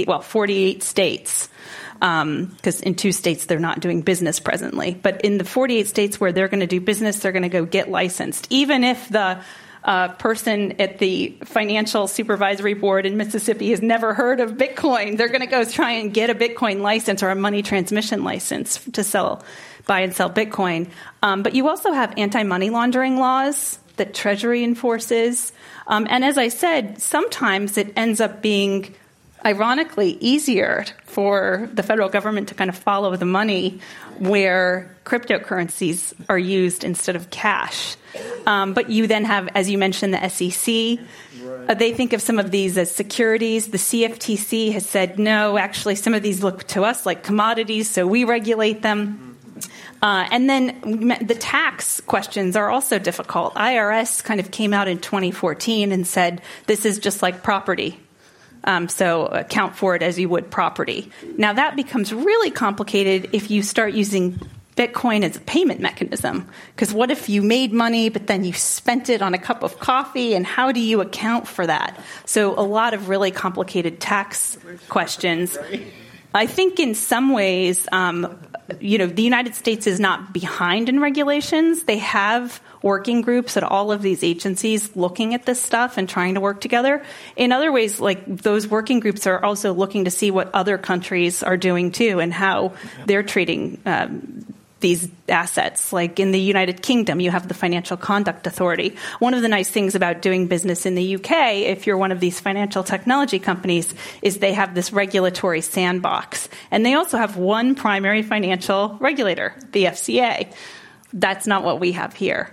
48 states. Because in 2 states they're not doing business presently. But in the 48 states where they're going to do business, they're going to go get licensed. Even if the person at the Financial Supervisory Board in Mississippi has never heard of Bitcoin, they're going to go try and get a Bitcoin license or a money transmission license to buy and sell Bitcoin. But you also have anti-money laundering laws that Treasury enforces. And as I said, sometimes it ends up being, ironically, easier for the federal government to kind of follow the money where cryptocurrencies are used instead of cash. But you then have, as you mentioned, the SEC. They think of some of these as securities. The CFTC has said, no, actually, some of these look to us like commodities, so we regulate them. And then the tax questions are also difficult. IRS kind of came out in 2014 and said, this is just like property. So account for it as you would property. Now, that becomes really complicated if you start using Bitcoin as a payment mechanism. Because what if you made money, but then you spent it on a cup of coffee, and how do you account for that? So a lot of really complicated tax questions. I think in some ways, the United States is not behind in regulations. They have working groups at all of these agencies looking at this stuff and trying to work together. In other ways, like those working groups are also looking to see what other countries are doing too and how they're treating these assets. Like in the United Kingdom, you have the Financial Conduct Authority. One of the nice things about doing business in the UK, if you're one of these financial technology companies, is they have this regulatory sandbox. And they also have one primary financial regulator, the FCA. That's not what we have here.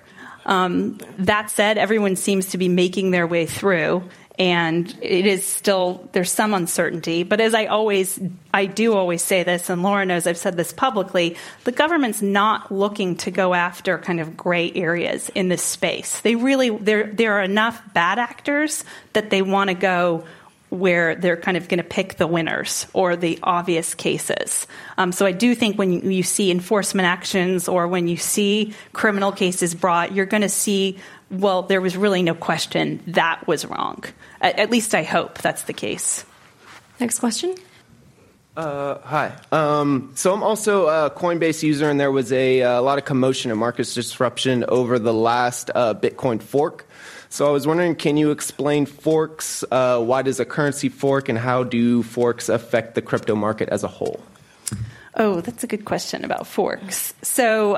That said, everyone seems to be making their way through, and it is still, there's some uncertainty. But as I do always say this, and Laura knows I've said this publicly, the government's not looking to go after kind of gray areas in this space. There are enough bad actors that they want to go where they're kind of going to pick the winners or the obvious cases. So I do think when you see enforcement actions or when you see criminal cases brought, you're going to see, well, there was really no question that was wrong. At least I hope that's the case. Next question. Hi. So I'm also a Coinbase user, and there was a lot of commotion and market disruption over the last Bitcoin fork. So I was wondering, can you explain forks? Why does a currency fork, and how do forks affect the crypto market as a whole? Oh, that's a good question about forks. So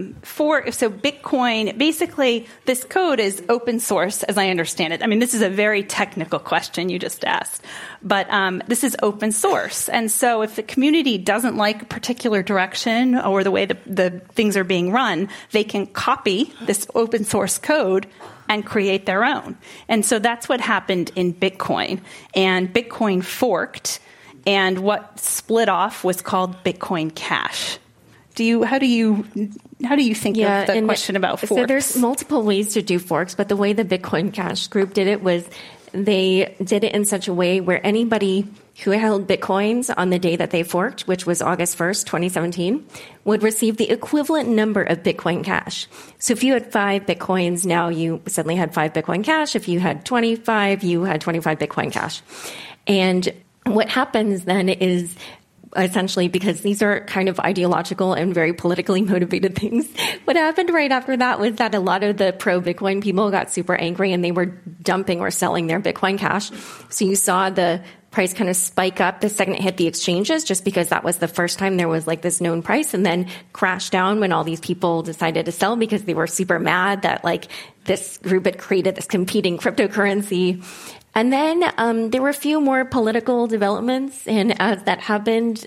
Bitcoin, basically, this code is open source, as I understand it. I mean, this is a very technical question you just asked, but this is open source. And so if the community doesn't like a particular direction or the way the things are being run, they can copy this open source code and create their own. And so that's what happened in Bitcoin. And Bitcoin forked, and what split off was called Bitcoin Cash. How do you think of the question about forks? So there's multiple ways to do forks, but the way the Bitcoin Cash group did it was they did it in such a way where anybody who held Bitcoins on the day that they forked, which was August 1st, 2017, would receive the equivalent number of Bitcoin Cash. So if you had 5 Bitcoins, now you suddenly had 5 Bitcoin Cash. If you had 25, you had 25 Bitcoin Cash. And what happens then is, essentially, because these are kind of ideological and very politically motivated things, what happened right after that was that a lot of the pro-Bitcoin people got super angry and they were dumping or selling their Bitcoin Cash. So you saw the price kind of spike up the second it hit the exchanges, just because that was the first time there was like this known price, and then crash down when all these people decided to sell because they were super mad that like this group had created this competing cryptocurrency. And then there were a few more political developments, and as that happened,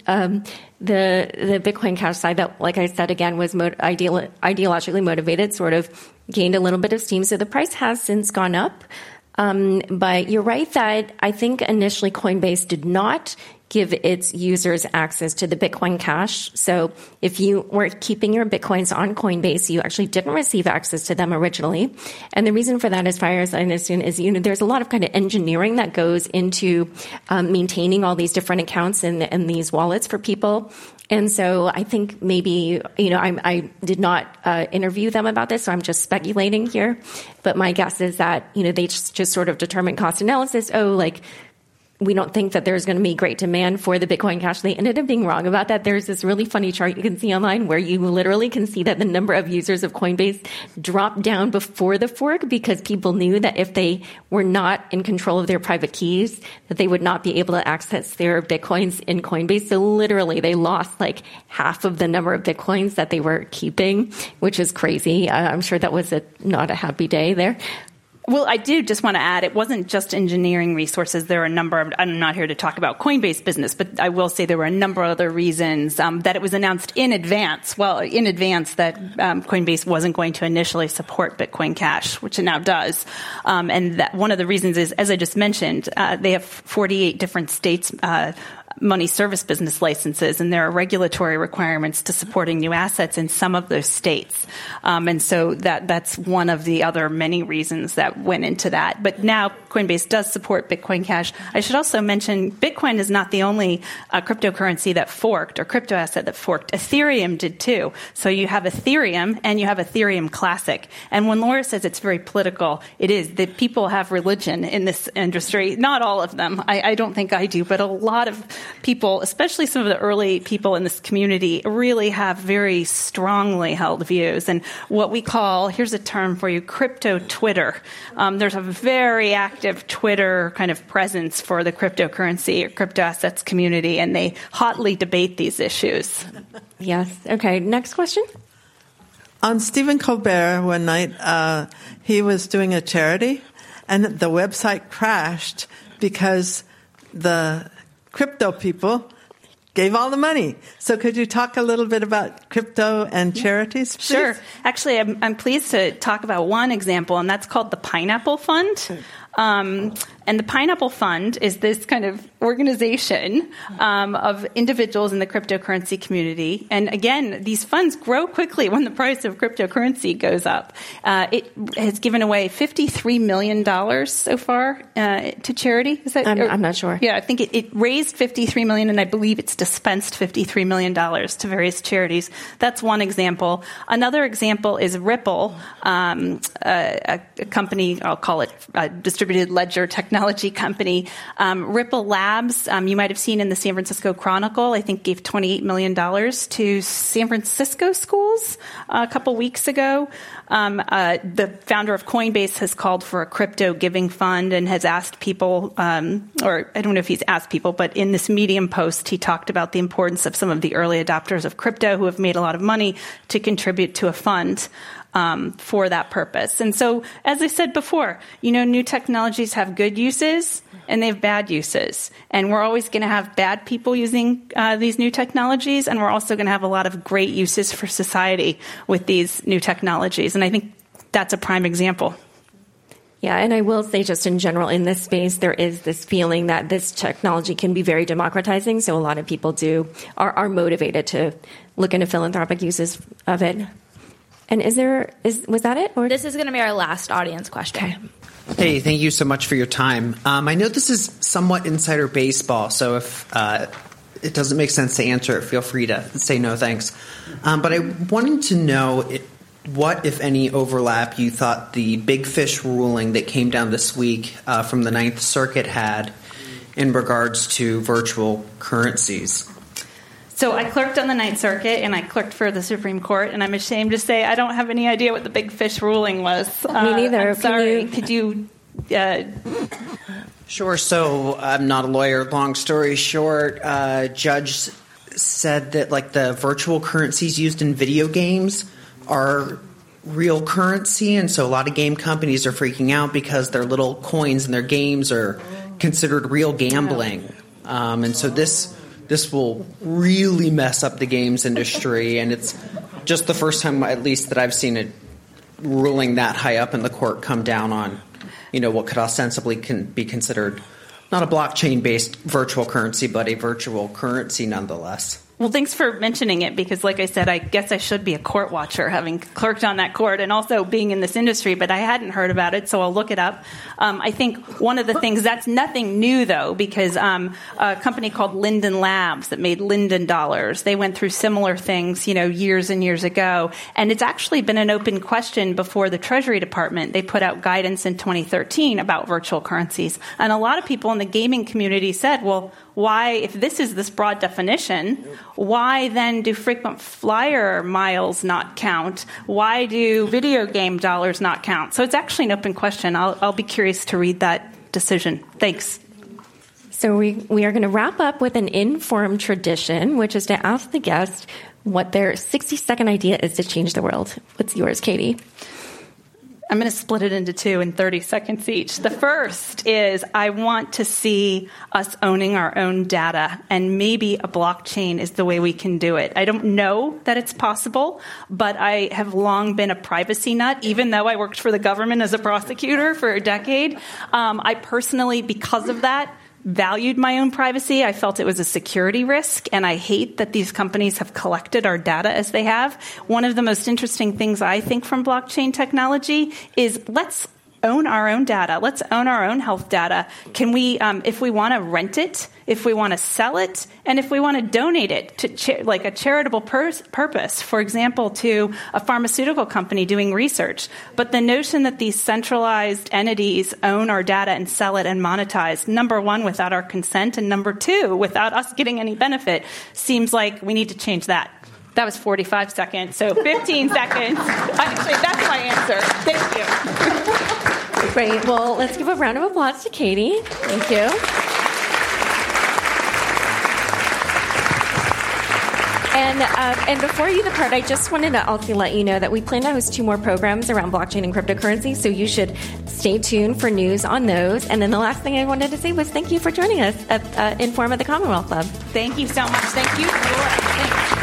the Bitcoin Cash side that, like I said, again, was ideologically motivated, sort of gained a little bit of steam. So the price has since gone up. But you're right that I think initially Coinbase did not give its users access to the Bitcoin Cash. So if you were keeping your Bitcoins on Coinbase, you actually didn't receive access to them originally. And the reason for that, as far as I understand, is, there's a lot of kind of engineering that goes into maintaining all these different accounts and these wallets for people. And so I think maybe, I did not interview them about this, so I'm just speculating here. But my guess is that, they just sort of determine cost analysis. We don't think that there's going to be great demand for the Bitcoin Cash. They ended up being wrong about that. There's this really funny chart you can see online where you literally can see that the number of users of Coinbase dropped down before the fork because people knew that if they were not in control of their private keys, that they would not be able to access their Bitcoins in Coinbase. So literally they lost like half of the number of Bitcoins that they were keeping, which is crazy. I'm sure that was not a happy day there. Well, I do just want to add, it wasn't just engineering resources. There were a number of, I'm not here to talk about Coinbase business, but I will say there were a number of other reasons that it was announced in advance. Well, in advance that Coinbase wasn't going to initially support Bitcoin Cash, which it now does. And that one of the reasons is, as I just mentioned, they have 48 different states money service business licenses, and there are regulatory requirements to supporting new assets in some of those states. And so that's one of the other many reasons that went into that. But now Coinbase does support Bitcoin Cash. I should also mention Bitcoin is not the only cryptocurrency that forked or crypto asset that forked. Ethereum did too. So you have Ethereum and you have Ethereum Classic. And when Laura says it's very political, it is. That people have religion in this industry. Not all of them. I don't think I do, but a lot of people, especially some of the early people in this community, really have very strongly held views. And what we call, here's a term for you, crypto Twitter. There's a very active Twitter kind of presence for the cryptocurrency or crypto assets community, and they hotly debate these issues. Yes. Okay. Next question. On Stephen Colbert one night, he was doing a charity, and the website crashed because the crypto people gave all the money. So could you talk a little bit about crypto and charities, please? Sure. Actually, I'm pleased to talk about one example, and that's called the Pineapple Fund. And the Pineapple Fund is this kind of organization of individuals in the cryptocurrency community. And again, these funds grow quickly when the price of cryptocurrency goes up. It has given away $53 million so far to charity. Is that? I'm not sure. Yeah, I think it raised $53 million, and I believe it's dispensed $53 million to various charities. That's one example. Another example is Ripple, a company, I'll call it a distributed ledger technology company. Ripple Labs, you might have seen in the San Francisco Chronicle, I think gave $28 million to San Francisco schools a couple weeks ago. The founder of Coinbase has called for a crypto giving fund and has asked people, or I don't know if he's asked people, but in this Medium post, he talked about the importance of some of the early adopters of crypto who have made a lot of money to contribute to a fund for that purpose. And so, as I said before, new technologies have good uses and they have bad uses. And we're always going to have bad people using these new technologies, and we're also going to have a lot of great uses for society with these new technologies. And I think that's a prime example. Yeah, and I will say just in general, in this space, there is this feeling that this technology can be very democratizing. So a lot of people are motivated to look into philanthropic uses of it. And was that it? Or? This is going to be our last audience question. Okay. Hey, thank you so much for your time. I know this is somewhat insider baseball, so if it doesn't make sense to answer it, feel free to say no thanks. But I wanted to know what, if any, overlap you thought the Big Fish ruling that came down this week from the Ninth Circuit had in regards to virtual currencies. So I clerked on the Ninth Circuit, and I clerked for the Supreme Court, and I'm ashamed to say I don't have any idea what the Big Fish ruling was. Me neither. I'm sorry. Could you... Sure. So I'm not a lawyer. Long story short, judge said that the virtual currencies used in video games are real currency, and so a lot of game companies are freaking out because their little coins in their games are considered real gambling. And so this will really mess up the games industry, and it's just the first time, at least, that I've seen it ruling that high up in the court come down on, what could ostensibly be considered not a blockchain-based virtual currency, but a virtual currency nonetheless. Well, thanks for mentioning it because, like I said, I guess I should be a court watcher, having clerked on that court and also being in this industry, but I hadn't heard about it, so I'll look it up. I think one of the things, that's nothing new, though, because a company called Linden Labs that made Linden dollars, they went through similar things, years and years ago, and it's actually been an open question before the Treasury Department. They put out guidance in 2013 about virtual currencies, and a lot of people in the gaming community said, well, why, if this is this broad definition, why then do frequent flyer miles not count? Why do video game dollars not count? So it's actually an open question. I'll be curious to read that decision. Thanks. So we are going to wrap up with an informed tradition, which is to ask the guest what their 60-second idea is to change the world. What's yours, Katie? I'm going to split it into two in 30 seconds each. The first is I want to see us owning our own data, and maybe a blockchain is the way we can do it. I don't know that it's possible, but I have long been a privacy nut, even though I worked for the government as a prosecutor for a decade. I personally, because of that, valued my own privacy. I felt it was a security risk, and I hate that these companies have collected our data as they have. One of the most interesting things I think from blockchain technology is let's own our own data. Let's own our own health data. Can we, if we want to rent it, if we want to sell it, and if we want to donate it to like a charitable purpose, for example, to a pharmaceutical company doing research. But the notion that these centralized entities own our data and sell it and monetize, number one, without our consent, and number two, without us getting any benefit, seems like we need to change that. That was 45 seconds, so 15 seconds. Actually, that's my answer. Thank you. Great. Well, let's give a round of applause to Katie. Thank you. And before you depart, I just wanted to also let you know that we plan to host 2 more programs around blockchain and cryptocurrency, so you should stay tuned for news on those. And then the last thing I wanted to say was thank you for joining us at Inform at the Commonwealth Club. Thank you so much. Thank you.